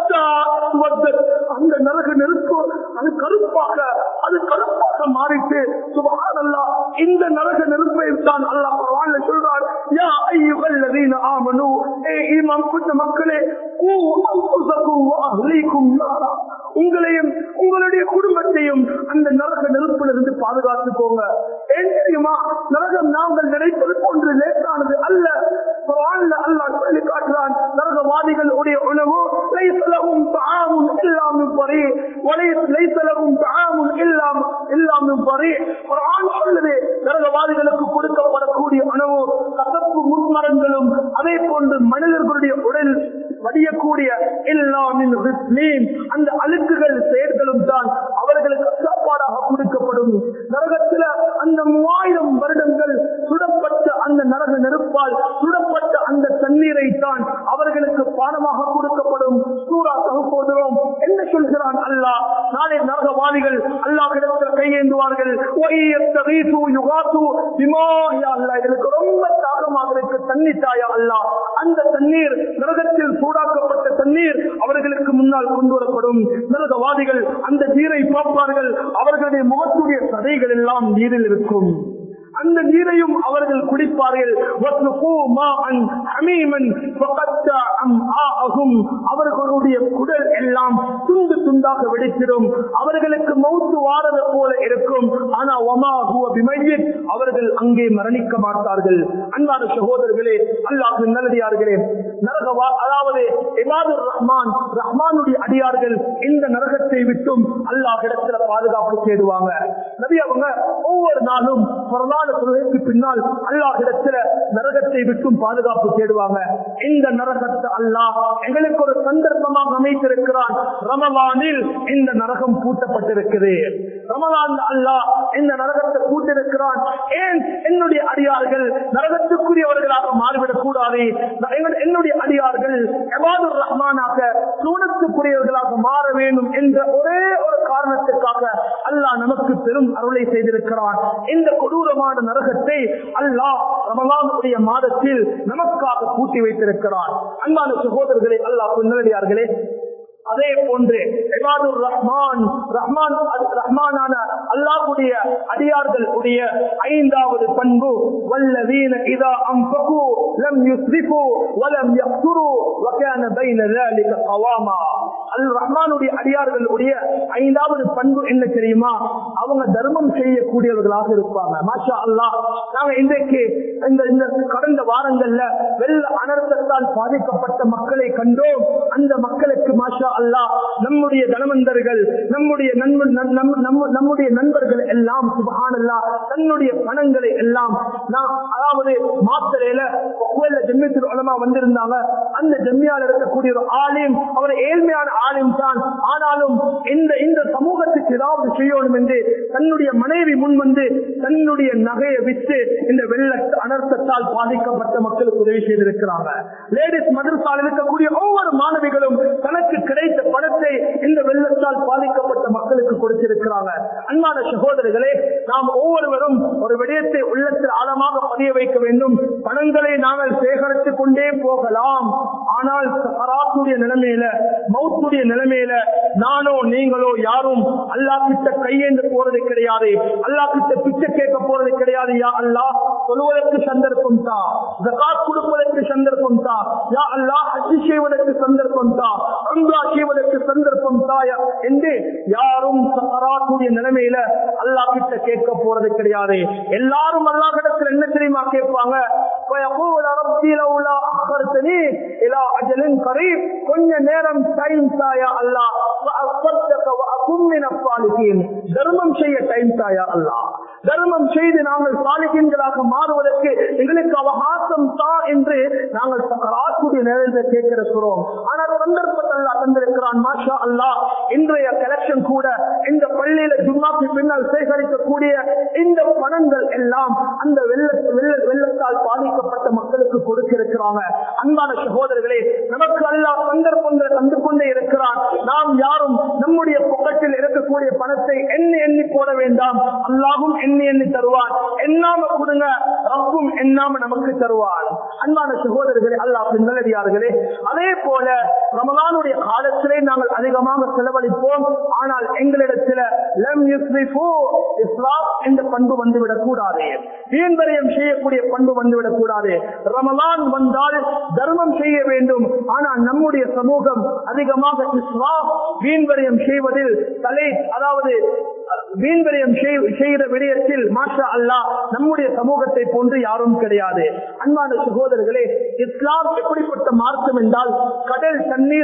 அந்த நரக நெருப்பு அது கருப்பாக மாறிட்டு, சுப்ஹானல்லாஹ், இந்த நரக நெருப்பை தான் அல்லாஹ் குர்ஆன்ல சொல்றார், யா அய்யுஹல்லதீன ஆமனூ, ஏ ஈமான் கொண்ட மக்களே, கூ அன்ஃபுஸகும் வ அஹ்லீகும் நாரா, உங்களையும் உங்களுடைய குடும்பத்தையும் அந்த நரக நெருப்பிலிருந்து பாதுகாத்துக்கோங்க. ஏன் தெரியுமா? நரகம் நாங்கள் நினைப்பது போன்று லேசானது அல்ல. குர்ஆன்ல அல்லாஹ் சொல்லி காட்டுறான், நரகவாதிகளுடைய உணவு லைஸ லஹும் தஆமுன் இல்லா மின் பரீ வ லைஸ லஹும் தஆமுன் இல்லா மின் பரீ. குர்ஆன் சொல்லுது, நரகவாதிகளுக்கு கொடுக்கப்படக்கூடிய உணவு கசப்பு முன்மரங்களும், அதே போன்று மனிதர்களுடைய உடல் வடியக்கூடிய இல்லா மின் ரிஸ்லீம், அந்த அழுக்குகள் செயல்களும் தான் அவர்களுக்கு சாப்பாடாக கொடுக்கப்படும். நரகத்தில் அந்த 3000 வருடங்கள் சுடப்பட்ட அந்த நரக நெருப்பால் சுடப்பட்ட அந்த தண்ணீரை தான் அவர்களுக்கு பானமாக கொடுக்கப்படும். சூரா சகோதரம் என்ன சொல்கிறான் அல்லாஹ்? நாளை நரகவாதிகள் அல்லாஹ்விடத்தில் கையேந்துவார்கள். எனக்கு ரொம்ப தாகமாக இருக்கு, தண்ணி தாயா அல்லாஹ். அந்த தண்ணீர் நரகத்தில் சூடாக்கப்பட்ட தண்ணீர் அவர்களுக்கு முன்னால் கொண்டு வரப்படும். நரகவாதிகள் அந்த நீரை பார்ப்பார்கள், அவர்களுடைய முகத்துடைய சதைகள் எல்லாம் நீரில் இருக்கும். அந்த நீரையும் அவர்கள் குடிப்பார்கள். அவர்களுடைய குடல் எல்லாம் துண்டு துண்டாக வெடித்திடும். அவர்களுக்கு மௌத்து வாரது போல இருக்கும். ஆனா அவர்கள் அங்கே மரணிக்க மாட்டார்கள். அன்பான சகோதரர்களே, அல்லாஹ்வின் நல்லடியார்களே, நரகவா அதாவது இபாதுர் ரஹ்மான், ரஹ்மானுடைய அடியார்கள் இந்த நரகத்தை விட்டும் அல்லாஹ்விடத்துல பாதுகாப்பு தேடுவாங்க. நபி அவங்க ஒவ்வொரு நாளும் தொழுகைக்கு பின்னால் அல்லாஹ்விடத்துல நரகத்தை விட்டும் பாதுகாப்பு தேடுவாங்க. இந்த நரகத்தை அல்லாஹ் எங்களுக்கு ஒரு சந்தர்ப்பமாக அமைத்திருக்கிறான். ரமலானில் இந்த நரகம் பூட்டப்பட்டிருக்கிறது. ரமலான் அல்லாஹ் இந்த நரகத்தை பூட்டிருக்கிறான். ஏன்? என்னுடைய அடியார்கள் நரகத்துக்குரியவர்களாக மாறிவிடக் கூடாது, என்னுடைய அடியார்கள் இபாதுர் ரஹ்மானாக சூனத்துக்குரியவர்களாக மாற வேண்டும் என்ற ஒரே ஒரு காரணத்திற்காக அல்லாஹ் நமக்கு பெரும் அருளை செய்திருக்கிறான். இந்த கொடூரமான நரகத்தை அல்லாஹ் ரமலானுடைய மாதத்தில் நமக்காக பூட்டி வைத்திருக்கிறார். அன்பான சகோதரர்களே, அல்லாஹ் நல்லடியார்களே, அதே போன்று இபாதுர் ரஹ்மான் ரஹ்மானான அல்லாஹ்வுடைய அடியார்கள் உடைய ஐந்தாவது பண்பு வல்லதீன இதா அன்ஃபகு லம் யுஸ்ரிஃபு வலம் யக்துரு வகான பைன ذلك قواما. அல் ரஹ்மானுடைய அடியார்கள் உடைய ஐந்தாவது பண்பு என்ன தெரியுமா? அவங்க தர்மம் செய்யக்கூடியவர்களாக இருப்பாங்க. மாஷா அல்லாஹ், நாங்க இன்றைக்கு இந்த கடந்த வாரங்கள்ல வெள்ள அனர்த்தத்தால் பாதிக்கப்பட்ட மக்களை கண்டோம். அந்த மக்களுக்கு மாஷா அல்லாஹ் நம்முடைய தனவந்தர்கள், நம்முடைய நண்பர்கள் எல்லாம் சுப்ஹானல்லாஹ் தன்னுடைய பணங்களை எல்லாம் அதாவது மாத்திரையில ஜம்மியத்துல் உலமா வந்திருந்தாங்க. அந்த ஜம்மியால் இருக்கக்கூடிய ஒரு ஆலிம், அவர் ஏழ்மையான ஆலிம் தான், ஆனாலும் இந்த சமூகத்துக்கு ஏதாவது செய்யணும் என்று தன்னுடைய மனைவி முன் வந்து தன்னுடைய நகையை விட்டு இந்த வெள்ள அனர்த்தத்தால் பாதிக்கப்பட்ட மக்களுக்கு உதவி செய்திருக்கிறாங்க. லேடிஸ் மதரசால் இருக்கக்கூடிய ஒவ்வொரு மாணவிகளும் தனக்கு கிடைத்த பணத்தை இந்த வெள்ளத்தால் பாதிக்கப்பட்ட மக்களுக்கு கொடுத்திருக்கிறாங்க. அன்பான சகோதரர்களே, நாம் ஒவ்வொருவரும் ஒரு விடயத்தை உள்ளத்தில் ஆழமாக பதிய வைக்க வேண்டும். பணங்களை நாங்கள் சேகரித்துக் கொண்டே போகலாம், ஆனால் சக்கராத்துடைய நிலைமையில, மௌத்துடைய நிலைமையில நானோ நீங்களோ யாரும் அல்லாஹ் கிட்ட கையேந்து போறது கிடையாது, அல்லாஹ் கிட்ட பிச்சை கேட்க போறது கிடையாது. யா அல்லாஹ், சொல்வதற்கு சந்தர்ப்பம் தா, ஜகாத் கொடுப்பதற்கு சந்தர்ப்பம் தா, யா அல்லாஹ் ஹஜ் செய்வதற்கு சந்தர்ப்பம் தா, உம்ரா செய்வதற்கு சந்தர்ப்பம் தா என்று யாரும் சக்கராத்துடைய நிலைமையில அல்லாஹ் கிட்ட கேட்க போறது கிடையாது. எல்லாரும் அல்லாஹ் கிட்ட என்ன தெரியுமா கேட்பாங்க? கொஞ்ச நேரம் டைம் தாயா அல்லாஹ், தர்மம் செய்ய டைம் தாயா அல்லாஹ், தர்மம் செய்து நாங்கள் சாலிஹீன்களாக மாறுவதற்கு எங்களுக்கு அவகாசம் தா என்று நாங்கள் சக்கராத்துடைய நேரத்தை கேட்கிறோம். ஆனால் சந்தர்ப்பத்தை அல்லாஹ் தந்திருக்கிறான். மாஷா அல்லாஹ், இன்றைய கலெக்ஷன் கூட இந்த பள்ளியில ஜும்மாக்கு பின்னால் சேகரிக்கக்கூடிய இந்த பணங்கள் எல்லாம் அந்த வெள்ளத்தால் பாதிக்கப்பட்ட மக்களுக்கு கொடுத்திருக்கிறாங்க. அன்பான சகோதரர்களே, நமக்கு அல்லாஹ் சந்தர்ப்பங்களை தந்து கொண்டே இருக்கிறான். நாம் யாரும் நம்முடைய பொக்கெட்டில் இருக்கக்கூடிய பணத்தை எண்ணி போட வேண்டாம். அல்லாஹும் எண்ணி தருவான். எண்ணாம கொடுங்க, ரப்பும் எண்ணாம நமக்கு தருவான். அன்பான சகோதரர்களே, அல்லாஹ் நல்லடியார்களே, அதே போல ரமலானுடைய காலத்திலே நாங்கள் அதிகமாக செலவழிப்போம். ஆனால் எங்களிடத்தில் லம் யுஸ்ரிஃபு, இஸ்ராஃப் என்ற பண்பு வந்துவிடக் கூடாது, வீண்வரியம் செய்யக்கூடிய பண்பு வந்துவிடக் கூடாது. ரமலான் வந்தால் தர்மம் செய்ய வேண்டும். ஆனால் நம்முடைய சமூகம் அதிகமாக இஸ்ராஃப், வீண்வரியம் செய்வதில் அதாவது வீண்வரியம் செய்கிற விடயத்தில் மாஷா அல்லாஹ் நம்முடைய சமூகத்தை போன்று யாரும் கிடையாது. அன்பான சகோதரர்களே, இஸ்லாம் எப்படிப்பட்ட மார்க்கம் என்றால், கடல்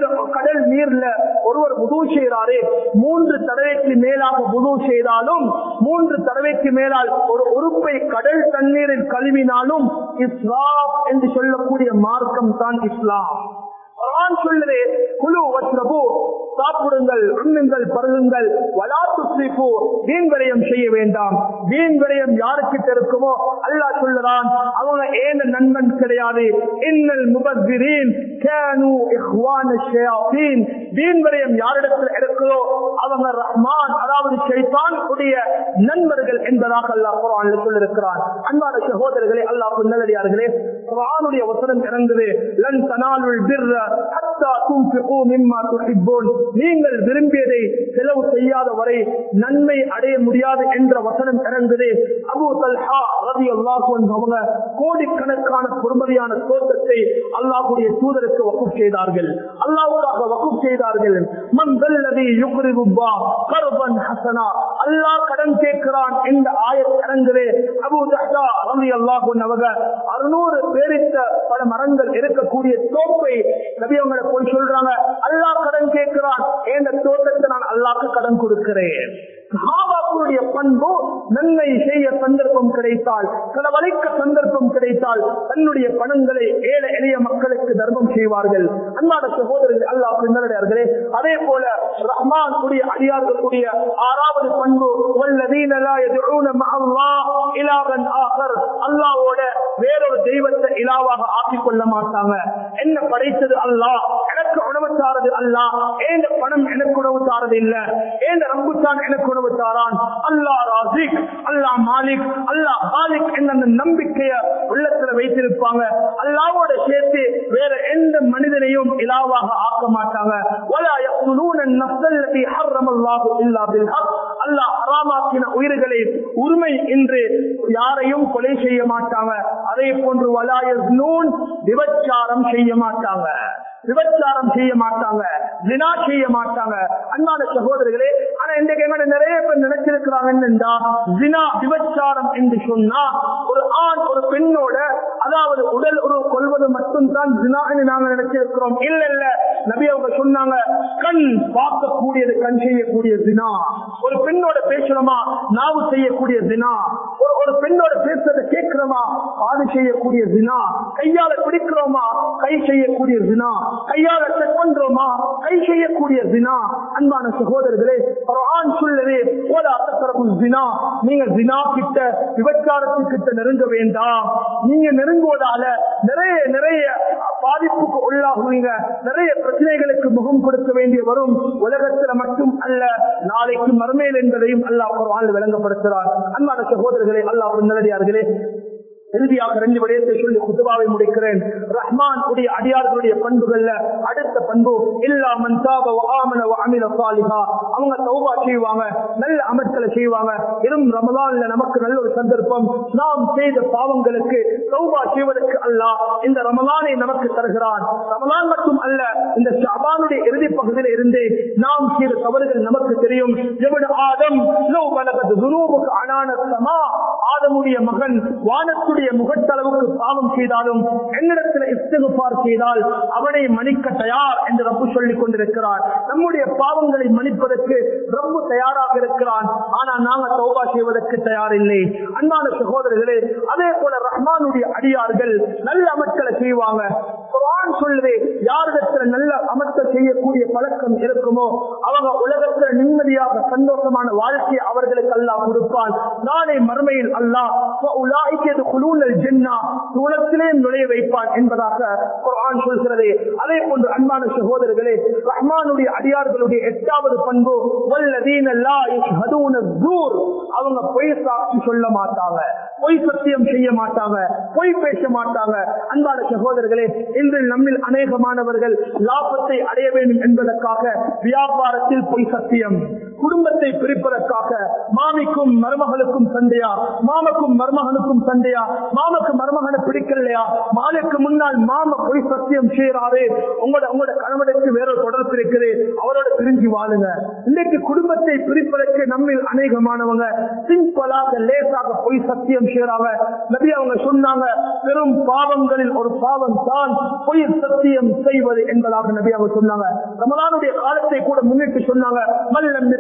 நீர்ல ஒருவர் வுது செய்கிறாரே, 3 தடவைக்கு மேலாக வுது செய்தாலும், 3 தடவைக்கு மேலால் ஒரு உறுப்பை கடல் தண்ணீரில் கழுவினாலும் இஸ்லாம் என்று சொல்லக்கூடிய மார்க்கம் தான் இஸ்லாம். குர்ஆன் சொல்லுது, குலு வஷ்ரபு, சாப்பிடுங்கள், உண்ணுங்கள், பருகுங்கள், வலா துஸ்ரிஃபு, வீண்வரியம் செய்ய வேண்டாம். வீண்வரியம் யாருக்கு இருக்குமோ அல்லாஹ் சொல்லுறான், அவங்க ஏன் நண்பன் கிடையாது. இன்னல் முபஸ்ஸிரீன் கானூ இஹ்வான ஷயாத்தீன், வீண்வரியம் யாரிடத்தில் இருக்குதோ அவங்க ரஹ்மான், அதாவது ஷைத்தான் உடைய நண்பர்கள் என்பதாக அல்லாஹ் குர்ஆனில் சொல்லியிருக்கிறான். அன்பான சகோதரர்களே, அல்லாஹ் நல்லடியார்களே, குர்ஆனுடைய வசனம் இறங்குது, லன் தனாலுல் பிர்ர ஹத்தா துன்ஃபிகு மிம்மா துஹிப்பூன், நீங்கள் விரும்பியதை செலவு செய்யாத வரை நன்மை அடைய முடியாது என்ற வசனம் இறங்குது. அபூ தல்ஹா ரலியல்லாஹு அன்ஹு அவங்க கோடிக்கணக்கான பொறுமதியான தோட்டத்தை அல்லாஹ்வுடைய தூதருக்கு வக்ஃப் செய்தார்கள், அல்லாஹ்வுக்காக வக்ஃப் செய்தார்கள். மன் தல்லதி யுக்ரிதுல்லாஹ் கர்பன் ஹஸனா, அல்லாஹ் கடன் கேட்கிறான் என்ற ஆயத் இறங்குது. அபூ தல்ஹா ரலியல்லாஹு அன்ஹு அவங்க 600 பேரிட்ட பல மரங்கள் இருக்கக்கூடிய தோப்பை நபி அவங்களை போய் சொல்றாங்க, அல்லாஹ் கடன் கேட்கிறான், என்ற தோட்டத்தை நான் அல்லாஹ்க்கு கடன் கொடுக்கிறேன். சஹாபாக்களுடைய பண்பு, நன்மை செய்ய சந்தர்ப்பம் கிடைத்தால், செலவழிக்க சந்தர்ப்பம் கிடைத்தால் தன்னுடைய பணங்களை ஏழை எளிய மக்களுக்கு தர்மம் செய்வார்கள். அன்பான சகோதரர்கள், அல்லாஹ் நல்லடியார்களே, அதே போல ரஹ்மான் உடைய அடியார்களுடைய 6வது பண்பு, வல்லதீன லா யதுஊன மஅல்லாஹ் இலாஹன் ஆகர், அல்லாஹ்வோட வேறொரு தெய்வத்தை இலாவாக ஆக்கிக் கொள்ள மாட்டாங்க. என்ன படைத்தது அல்லாஹ், எனக்கு எனக்கு உணவு தாரது அல்லாஹ், ஏந்த பணம் எனக்கு உணவு தாரது இல்ல, ஏந்த ரம்புத்தான் எனக்கு உணவு தாரான். அல்லாஹ் ராசிக், அல்லாஹ் மாலிக், அல்லாஹ் ஹாலிக் என்ற அந்த நம்பிக்கைய உள்ளத்துல வைத்திருப்பாங்க. அல்லாஹ்வோட சேர்த்து வேற எந்த மனிதனையும் இலாவாக ஆக்க மாட்டாங்க. வலா யக்துலூன அன்-நஃப்ஸ அல்லதி ஹர்ரமல்லாஹு இல்லா பில் ஹக். அல்லாஹ் ஹராமாக்கின உயிர்களை உரிமை இன்று யாரையும் கொலை செய்ய மாட்டாங்க. அதே போன்று வலா யஸ்னூன், விபச்சாரம் செய்ய மாட்டாங்க, விபச்சாரம் செய்ய மாட்டாங்க, ஜினா செய்ய மாட்டாங்க. அன்பான சகோதரர்களே, ஆனா இன்றைக்கு எங்க நிறைய பேர் நினைச்சிருக்கிறாங்க என்னன்னா, ஜினா விபச்சாரம் என்று சொன்னா ஒரு ஆண் ஒரு பெண்ணோட அதாவது உடல் உறவு கொள்வது மட்டும்தான் ஜினா என்று நாங்க நினைச்சிருக்கிறோம். இல்ல இல்ல, நபி அவங்க சொன்னாங்க, கண் பார்க்கக்கூடியது கண் செய்யக்கூடிய ஜினா. ஒரு பெண்ணோட பேசுறோமா நாவு செய்யக்கூடிய ஜினா, ஒரு பெண்ணோட பேசுறதை கேட்கிறோமா காது செய்யக்கூடிய ஜினா, கையால பிடிக்கிறோமா கை செய்யக்கூடிய ஜினா, கையால செக் பண்றோமா கை செய்யக்கூடிய ஜினா. அன்பான சகோதரர்களே, குர்ஆன் சொல்லுது, வலா தக்ரபுல் ஜினா, நீங்க ஜினா கிட்ட விபச்சாரத்துக்கிட்ட நெருங்க வேண்டாம். நீங்க நெருங்குவதால நிறைய நிறைய பாதிப்புக்கு உள்ளாகுவீங்க, நிறைய பிரச்சனைகளுக்கு முகம் கொடுக்க வேண்டிய வரும். உலகத்துல மட்டும் அல்ல, நாளைக்கு மறுமையில் என்பதையும் அல்லாஹ் குர்ஆனில் விளங்கப்படுத்துகிறார். அன்பான சகோதரர்களே, அல்லாஹ் நல்லடியார்களே, இறுதியாக 2 விடயத்தை சொல்லி குதுபாவை முடிக்கிறேன். ரஹ்மான் உடைய அடியார்களுடைய பண்புகள்ல அடுத்த பண்பு இல்லா மன் தாப வ ஆமன வ அமில சாலிஹா. அவங்க தௌபா செய்வாங்க, நல்ல அமல்களை செய்வாங்க. இரும் ரமலான்ல நமக்கு நல்ல ஒரு சந்தர்ப்பம். நாம் செய்த பாவங்களுக்கு தௌபா செய்வதற்கு அல்லாஹ் இந்த ரமலானை நமக்கு தருகிறான். ரமலான் மட்டும் அல்ல, இந்த ஷஅபானுடைய இறுதி பகுதியில் இருந்து நாம் செய்த தவறுகள் நமக்கு தெரியும். எவன் ஆதம் லவ் பலகத் துனூபுக அனான ஸமா, ஆதமுடைய மகன் வானத்துடைய முகத்தளவுக்கு பாவம் செய்தாலும் என்னிடத்தில் இஸ்திக்ஃபார் செய்தால் அவனை மன்னிக்க தயார் என்று ரப்பு சொல்லிக் கொண்டிருக்கிறார். நம்முடைய பாவங்களை மன்னிப்பதற்கு ரப்பு தயாராக இருக்கிறான். ஆனால் நாங்கள் தௌபா செய்வதற்கு தயாரில்லை. அன்பான சகோதரர்களே, அதே போல ரஹ்மானுடைய அடியார்கள் நல்ல அமல்களை செய்வாங்க. குர்ஆன் சொல்லுது, யாரிடத்துல நல்ல அமல்கள் செய்யக்கூடிய பழக்கம் இருக்குமோ அவங்க உலகத்தில் நிம்மதியாக சந்தோஷமான வாழ்க்கையை அவர்களுக்கு அல்லாஹ் கொடுப்பான். நாளை மறுமையில் அல்லாஹ் உலகத்திலே நுழைய வைப்பான் என்பதாக குர்ஆன் சொல்கிறது. அதே போன்று அன்பான சகோதரர்களே, ரஹ்மானுடைய அடியார்களுடைய 8வது பண்பு வல்லதீன லா யஷ்ஹதூன ஸூர், அவங்க பொய் சாட்சி சொல்ல மாட்டாங்க, பொய் சத்தியம் செய்ய மாட்டாங்க, பொய் பேச மாட்டாங்க. அன்பான சகோதரர்களே, இன்று நம்மில் அநேகமானவர்கள் லாபத்தை அடைய வேண்டும் என்பதற்காக வியாபாரத்தில் பொய் சத்தியம், குடும்பத்தை பிரிப்பதற்காக மாமிக்கும் மருமகளுக்கும் சண்டையா, மாமக்கும் மருமகனுக்கும் சண்டையா, மாமக்கு மருமகனை பிடிக்கலையா, மாலுக்கு முன்னால் மாம பொய் சத்தியம் செய்யறாரு, உங்களோட கணவனுக்கு வேற தொடர்பு இருக்குது, அவரோட பிரிஞ்சு வாழுங்க. இன்னைக்கு குடும்பத்தை பிரிப்பதற்கு நம்மில் அநேகமானவங்க சிம்பிளாக லேசாக பொய் சத்தியம் செய்யறாங்க. நபி அவங்க சொன்னாங்க, பெரும் பாவங்களில் ஒரு பாவம் தான் பொய் சத்தியம் செய்வது என்பதாக நபி அவங்க சொன்னாங்க. ரமலானுடைய காலத்தை கூட முன்னிட்டு சொன்னாங்க, மல்லம்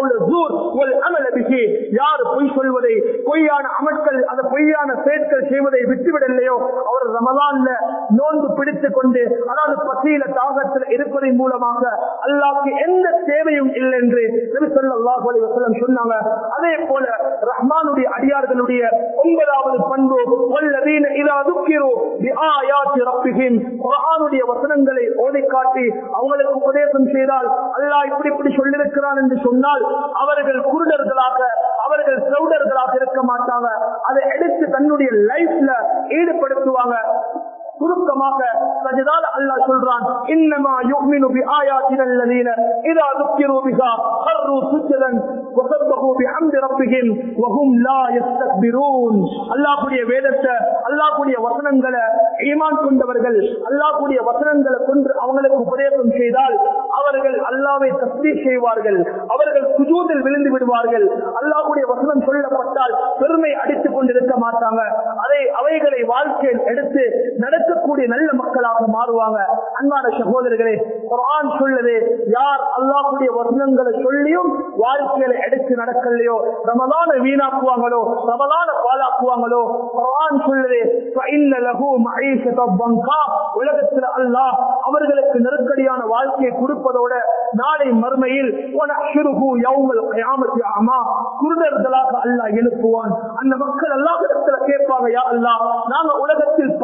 யார் பொய் சொல்வதை, பொய்யான அமல்கள், அந்த பொய்யான செயற்கள் செய்வதை விட்டுவிடலையோ அவர் ரமலான்ல நோன்பு பிடித்துக் கொண்டு, அதாவது பசியில தாகத்தில் இருப்பதன் மூலமாக அல்லாஹ்வுக்கு எந்த தேவையும் இல்லை என்று நபி ஸல்லல்லாஹு அலைஹி வஸல்லம் சொன்னாங்க. அதே போல ரஹ்மானுடைய அடியார்களுடைய 9வது பண்பு வல்லதீன இதா துக்கிரு பிஆயாத்தி ரப்பிஹிம், குர்ஆனுடைய வசனங்களை ஓதி காட்டி அவங்களுக்கு உபதேசம் செய்தால் அல்லாஹ் இப்படி சொல்லியிருக்கிறான் என்று சொன்னால் அவர்கள் குருடர்களாக, அவர்கள் சௌடர்களாக இருக்க மாட்டாங்க. அதை எடுத்து தன்னுடைய லைஃப்ல ஈடுபடுத்துவாங்க. சுருக்கமாக சஜதால அல்லாஹ் சொல்றான், இன்னமா யுமினு பிஆயாத்தினா அல்லதீன இதா ذكروا بها خروا سجدا وسبحوا بحمد ربهم وهم لا يستكبرون. அல்லாஹ்வுடைய வேதத்தை, அல்லாஹ்வுடைய வசனங்களை ஈமான் கொண்டவர்கள், அல்லாஹ்வுடைய வசனங்களை கொண்டு அவங்களுக்கு உபதேசம் செய்தால் அவர்கள் அல்லாஹ்வை தஸ்பீஹ் செய்வார்கள், அவர்கள் சுஜூதில் விழுந்து விடுவார்கள். அல்லாஹ்வுடைய வசனம் சொல்லப்பட்டால் பெருமை அடித்துக் கொண்டிருக்க மாட்டாங்க. அவைகளை வாழ்க்கையில் எடுத்து நடக்கக்கூடிய நல்ல மக்களாக மாறுவாங்க. அன்பான சகோதரர்களே, குர்ஆன் சொல்லுது, யார் அல்லாஹ்வுடைய வசனங்களை சொல்லியும் வாழ்க்கையில எடுத்து நடக்கலையோ, ரமலானை வீணாக்குவாங்களோ, ரமலானை பாழாக்குவாங்களோ, குர்ஆன் சொல்லுது ஃபஇன்ன லஹு மஈஷத்தன் வங்கா, உலகத்தில் அல்லாஹ் அவர்களுக்கு நெருக்கடியான வாழ்க்கையை கொடுப்பதோட நாளை மறுமையில் வனஹ்ஷுருஹு யௌமல் கியாமத்தி அமா, குருடர்களாக அல்லாஹ் எழுப்புவான். அந்த மக்கள் அல்லாஹ்விடத்தில் கேட்பாங்க, யா அல்லாஹ், நாங்க உலகத்தில்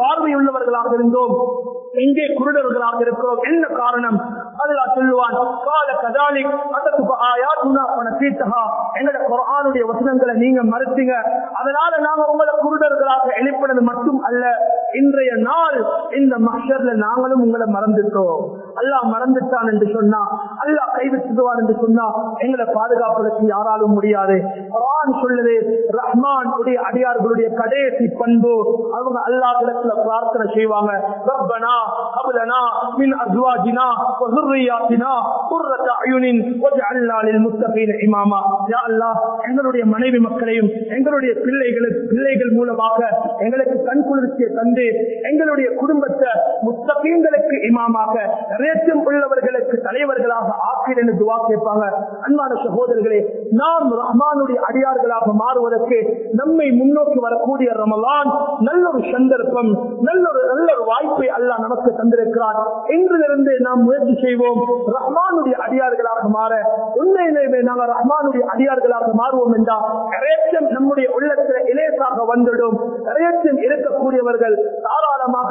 பார்வையுள்ளவர்களாக இருந்தோம், எங்கே குருடர்களாக இருக்கிறோம். என்ன காரணம்? அல்லாஹ் சொல்லுவான், கால கதாலிக் அதற்கு ஆயாத்துனா பனசீதஹா, எங்கட குர்ஆனுடைய வசனங்களை நீங்க மறுத்தீங்க, அதனால நாங்க உங்களை குருடர்களாக எழுப்பினது மட்டும் அல்ல, இன்றைய நாள் இந்த மஹ்ஷர்ல நாங்களும் உங்களை மறந்துட்டோம். அல்லாஹ் மறந்துட்டான் என்று சொன்னா, அல்லாஹ் கைவிட்டுவான் என்று சொன்னா எங்களை பாதுகாப்பதற்கு யாராலும் முடியாது. குர்ஆன் சொல்லுது, ரஹ்மான் உடைய அடியார்களுடைய கடைசி பண்பு, அவங்க அல்லாஹ்விடத்துல பிரார்த்தனை செய்வாங்க, ரப்பனா ஹப் லனா மின் அஸ்வாஜினா வ ذُرِّيَّاتِنَا قُرَّةَ أَعْيُنٍ وَاجْعَلْنَا لِلْمُتَّقِينَ إِمَامًا. யா அல்லாஹ், எங்களுடைய மனைவி மக்களையும் எங்களுடைய பிள்ளைகள் மூலமாக எங்களுக்கு கண் குளிர்ச்சியை தந்து எங்களுடைய குடும்பத்தை முத்தகீன்களுக்கு இமாமாக, இறையச்சம் உள்ளவர்களுக்கு தலைவர்களாக ஆக்கிடு என்று துஆ கேட்பாங்க. அன்பான சகோதரர்களே, நாம் ரஹ்மானுடைய அடியார்களாக மாறுவதற்கு நம்மை முன்னோக்கி வரக்கூடிய ரமலான் நல்ல ஒரு சந்தர்ப்பம், நல்ல ஒரு வாய்ப்பை அல்லாஹ் நமக்கு தந்திருக்கிறார். இன்றிலிருந்து நாம் முயற்சி செய்வோம் ரஹ்மானுடைய அடியார்களாக மாற. உண்மையிலேயே நாங்கள் ரஹ்மானுடைய அடியார்களாக மாறுவோம் என்றால் இறையச்சம் நம்முடைய உள்ளத்தில் இலேசாக வந்துடும். இறையச்சம் இருக்கக்கூடியவர்கள் தாராளமாக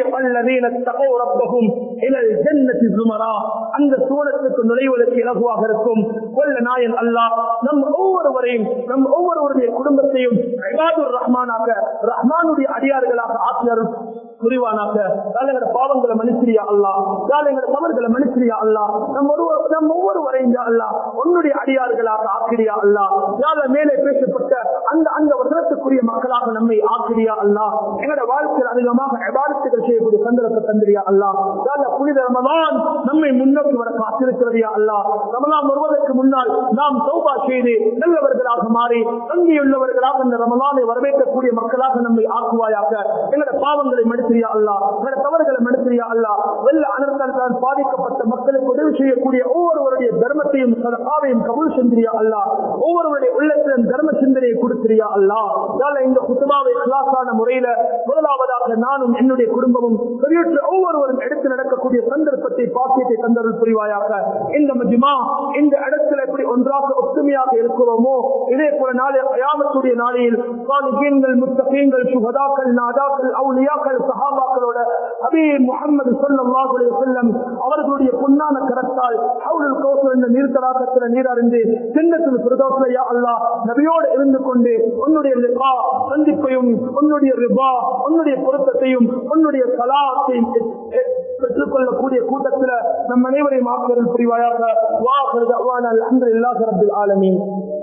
அந்த சூழலுக்கு நுழைவதற்கு இலகுவாக இருக்கும். கொல்ல நாயன் அல்லாஹ் நம் ஒவ்வொருவருடைய குடும்பத்தையும் இபாதுர் ரஹ்மானாக, ரஹ்மானுடைய அடியார்களாக ஆக்கியர் புரிவானாக. எங்களோட பாவங்களை மன்னிச்சிரியா அல்லாஹ், எங்களோட தவறுகளை மன்னிச்சிரியா அல்லாஹ், நம் ஒவ்வொருவரையும் அல்லாஹ் உன்னுடைய அடியார்களாக ஆக்கிரியா அல்லாஹ். மேலே பேசப்பட்ட அந்த வசனத்துக்குரிய மக்களாக நம்மை ஆக்கிரியா அல்லாஹ். எங்களோட வாழ்க்கையில் அதிகமாக இபாதத்துகள் செய்யக்கூடிய சந்தர்ப்பத்தை தந்திரியா அல்லாஹ். புனித ரமலான் நம்மை முன்னோக்கி வர காத்திருக்கிறதையா அல்லாஹ். ரமலான் வருவதற்கு முன்னால் நாம் தௌபா செய்து நல்லவர்களாக மாறி தங்கியுள்ளவர்களாக இந்த ரமலானை வரவேற்கக்கூடிய மக்களாக நம்மை ஆக்குவாயாக. எங்களோட பாவங்களை மன்னிச்சிரியா அல்லாஹ், எங்களோட தவறுகளை மன்னிச்சிரியா அல்லாஹ். வெள்ள அனர்த்தத்தால் பாதிக்கப்பட்ட மக்களுக்கு உதவி செய்யக்கூடிய ஒவ்வொருவருடைய தர்மத்தையும் சதகாவையும் கபூல் செஞ்சிரியா அல்லாஹ். ஒவ்வொருவருடைய உள்ளத்திலும் தர்ம சிந்தனையை கொடுத்திரியா அல்லாஹ். இந்த குத்பாவை இக்லாஸான முறையில முதலாவதாக நானும் என்னுடைய குடும்பமும் ஒவ்வொருவரும் எடுத்து நடக்கக்கூடிய சந்தர்ப்பத்தை பாக்கியத்தை தந்தருள் புரிவாயாக. இந்த மஜ்மா இந்த இடத்துல எப்படி ஒன்றாக ஒற்றுமையாக இருக்கிறோமோ இதே போல நாளை கியாமத்துடைய நாளையில் சாலிஹீன்கள், முத்தகீன்கள், சுஹதாக்கள், நாதாக்கள், அவுலியாக்கள், சஹாபாக்களோட ஹபீப் முஹம்மது ஸல்லல்லாஹு அலைஹி வஸல்லம் அவர்களுடைய பொன்னான கரத்தால் ஹவுலுல் கௌசர் என்ற நீர்த்தடாகத்தில் நீரறிந்து ஜன்னத்துல் ஃபிர்தௌஸ்ல யா அல்லாஹ் நபியோடு இருந்து கொண்டு உன்னுடைய லிகா சந்திப்பையும் உன்னுடைய ரிபா உன்னுடைய பொருத்தத்தையும் உன்னுடைய சலாத்தையும் பெற்றுக்கொள்ளக்கூடிய கூட்டத்தில் நம் அனைவரையும் ஆக்குதல் புரிவாயாக. வாஹிரு தஅவானா அல்ஹம்துலில்லாஹி ரப்பில் ஆலமீன்.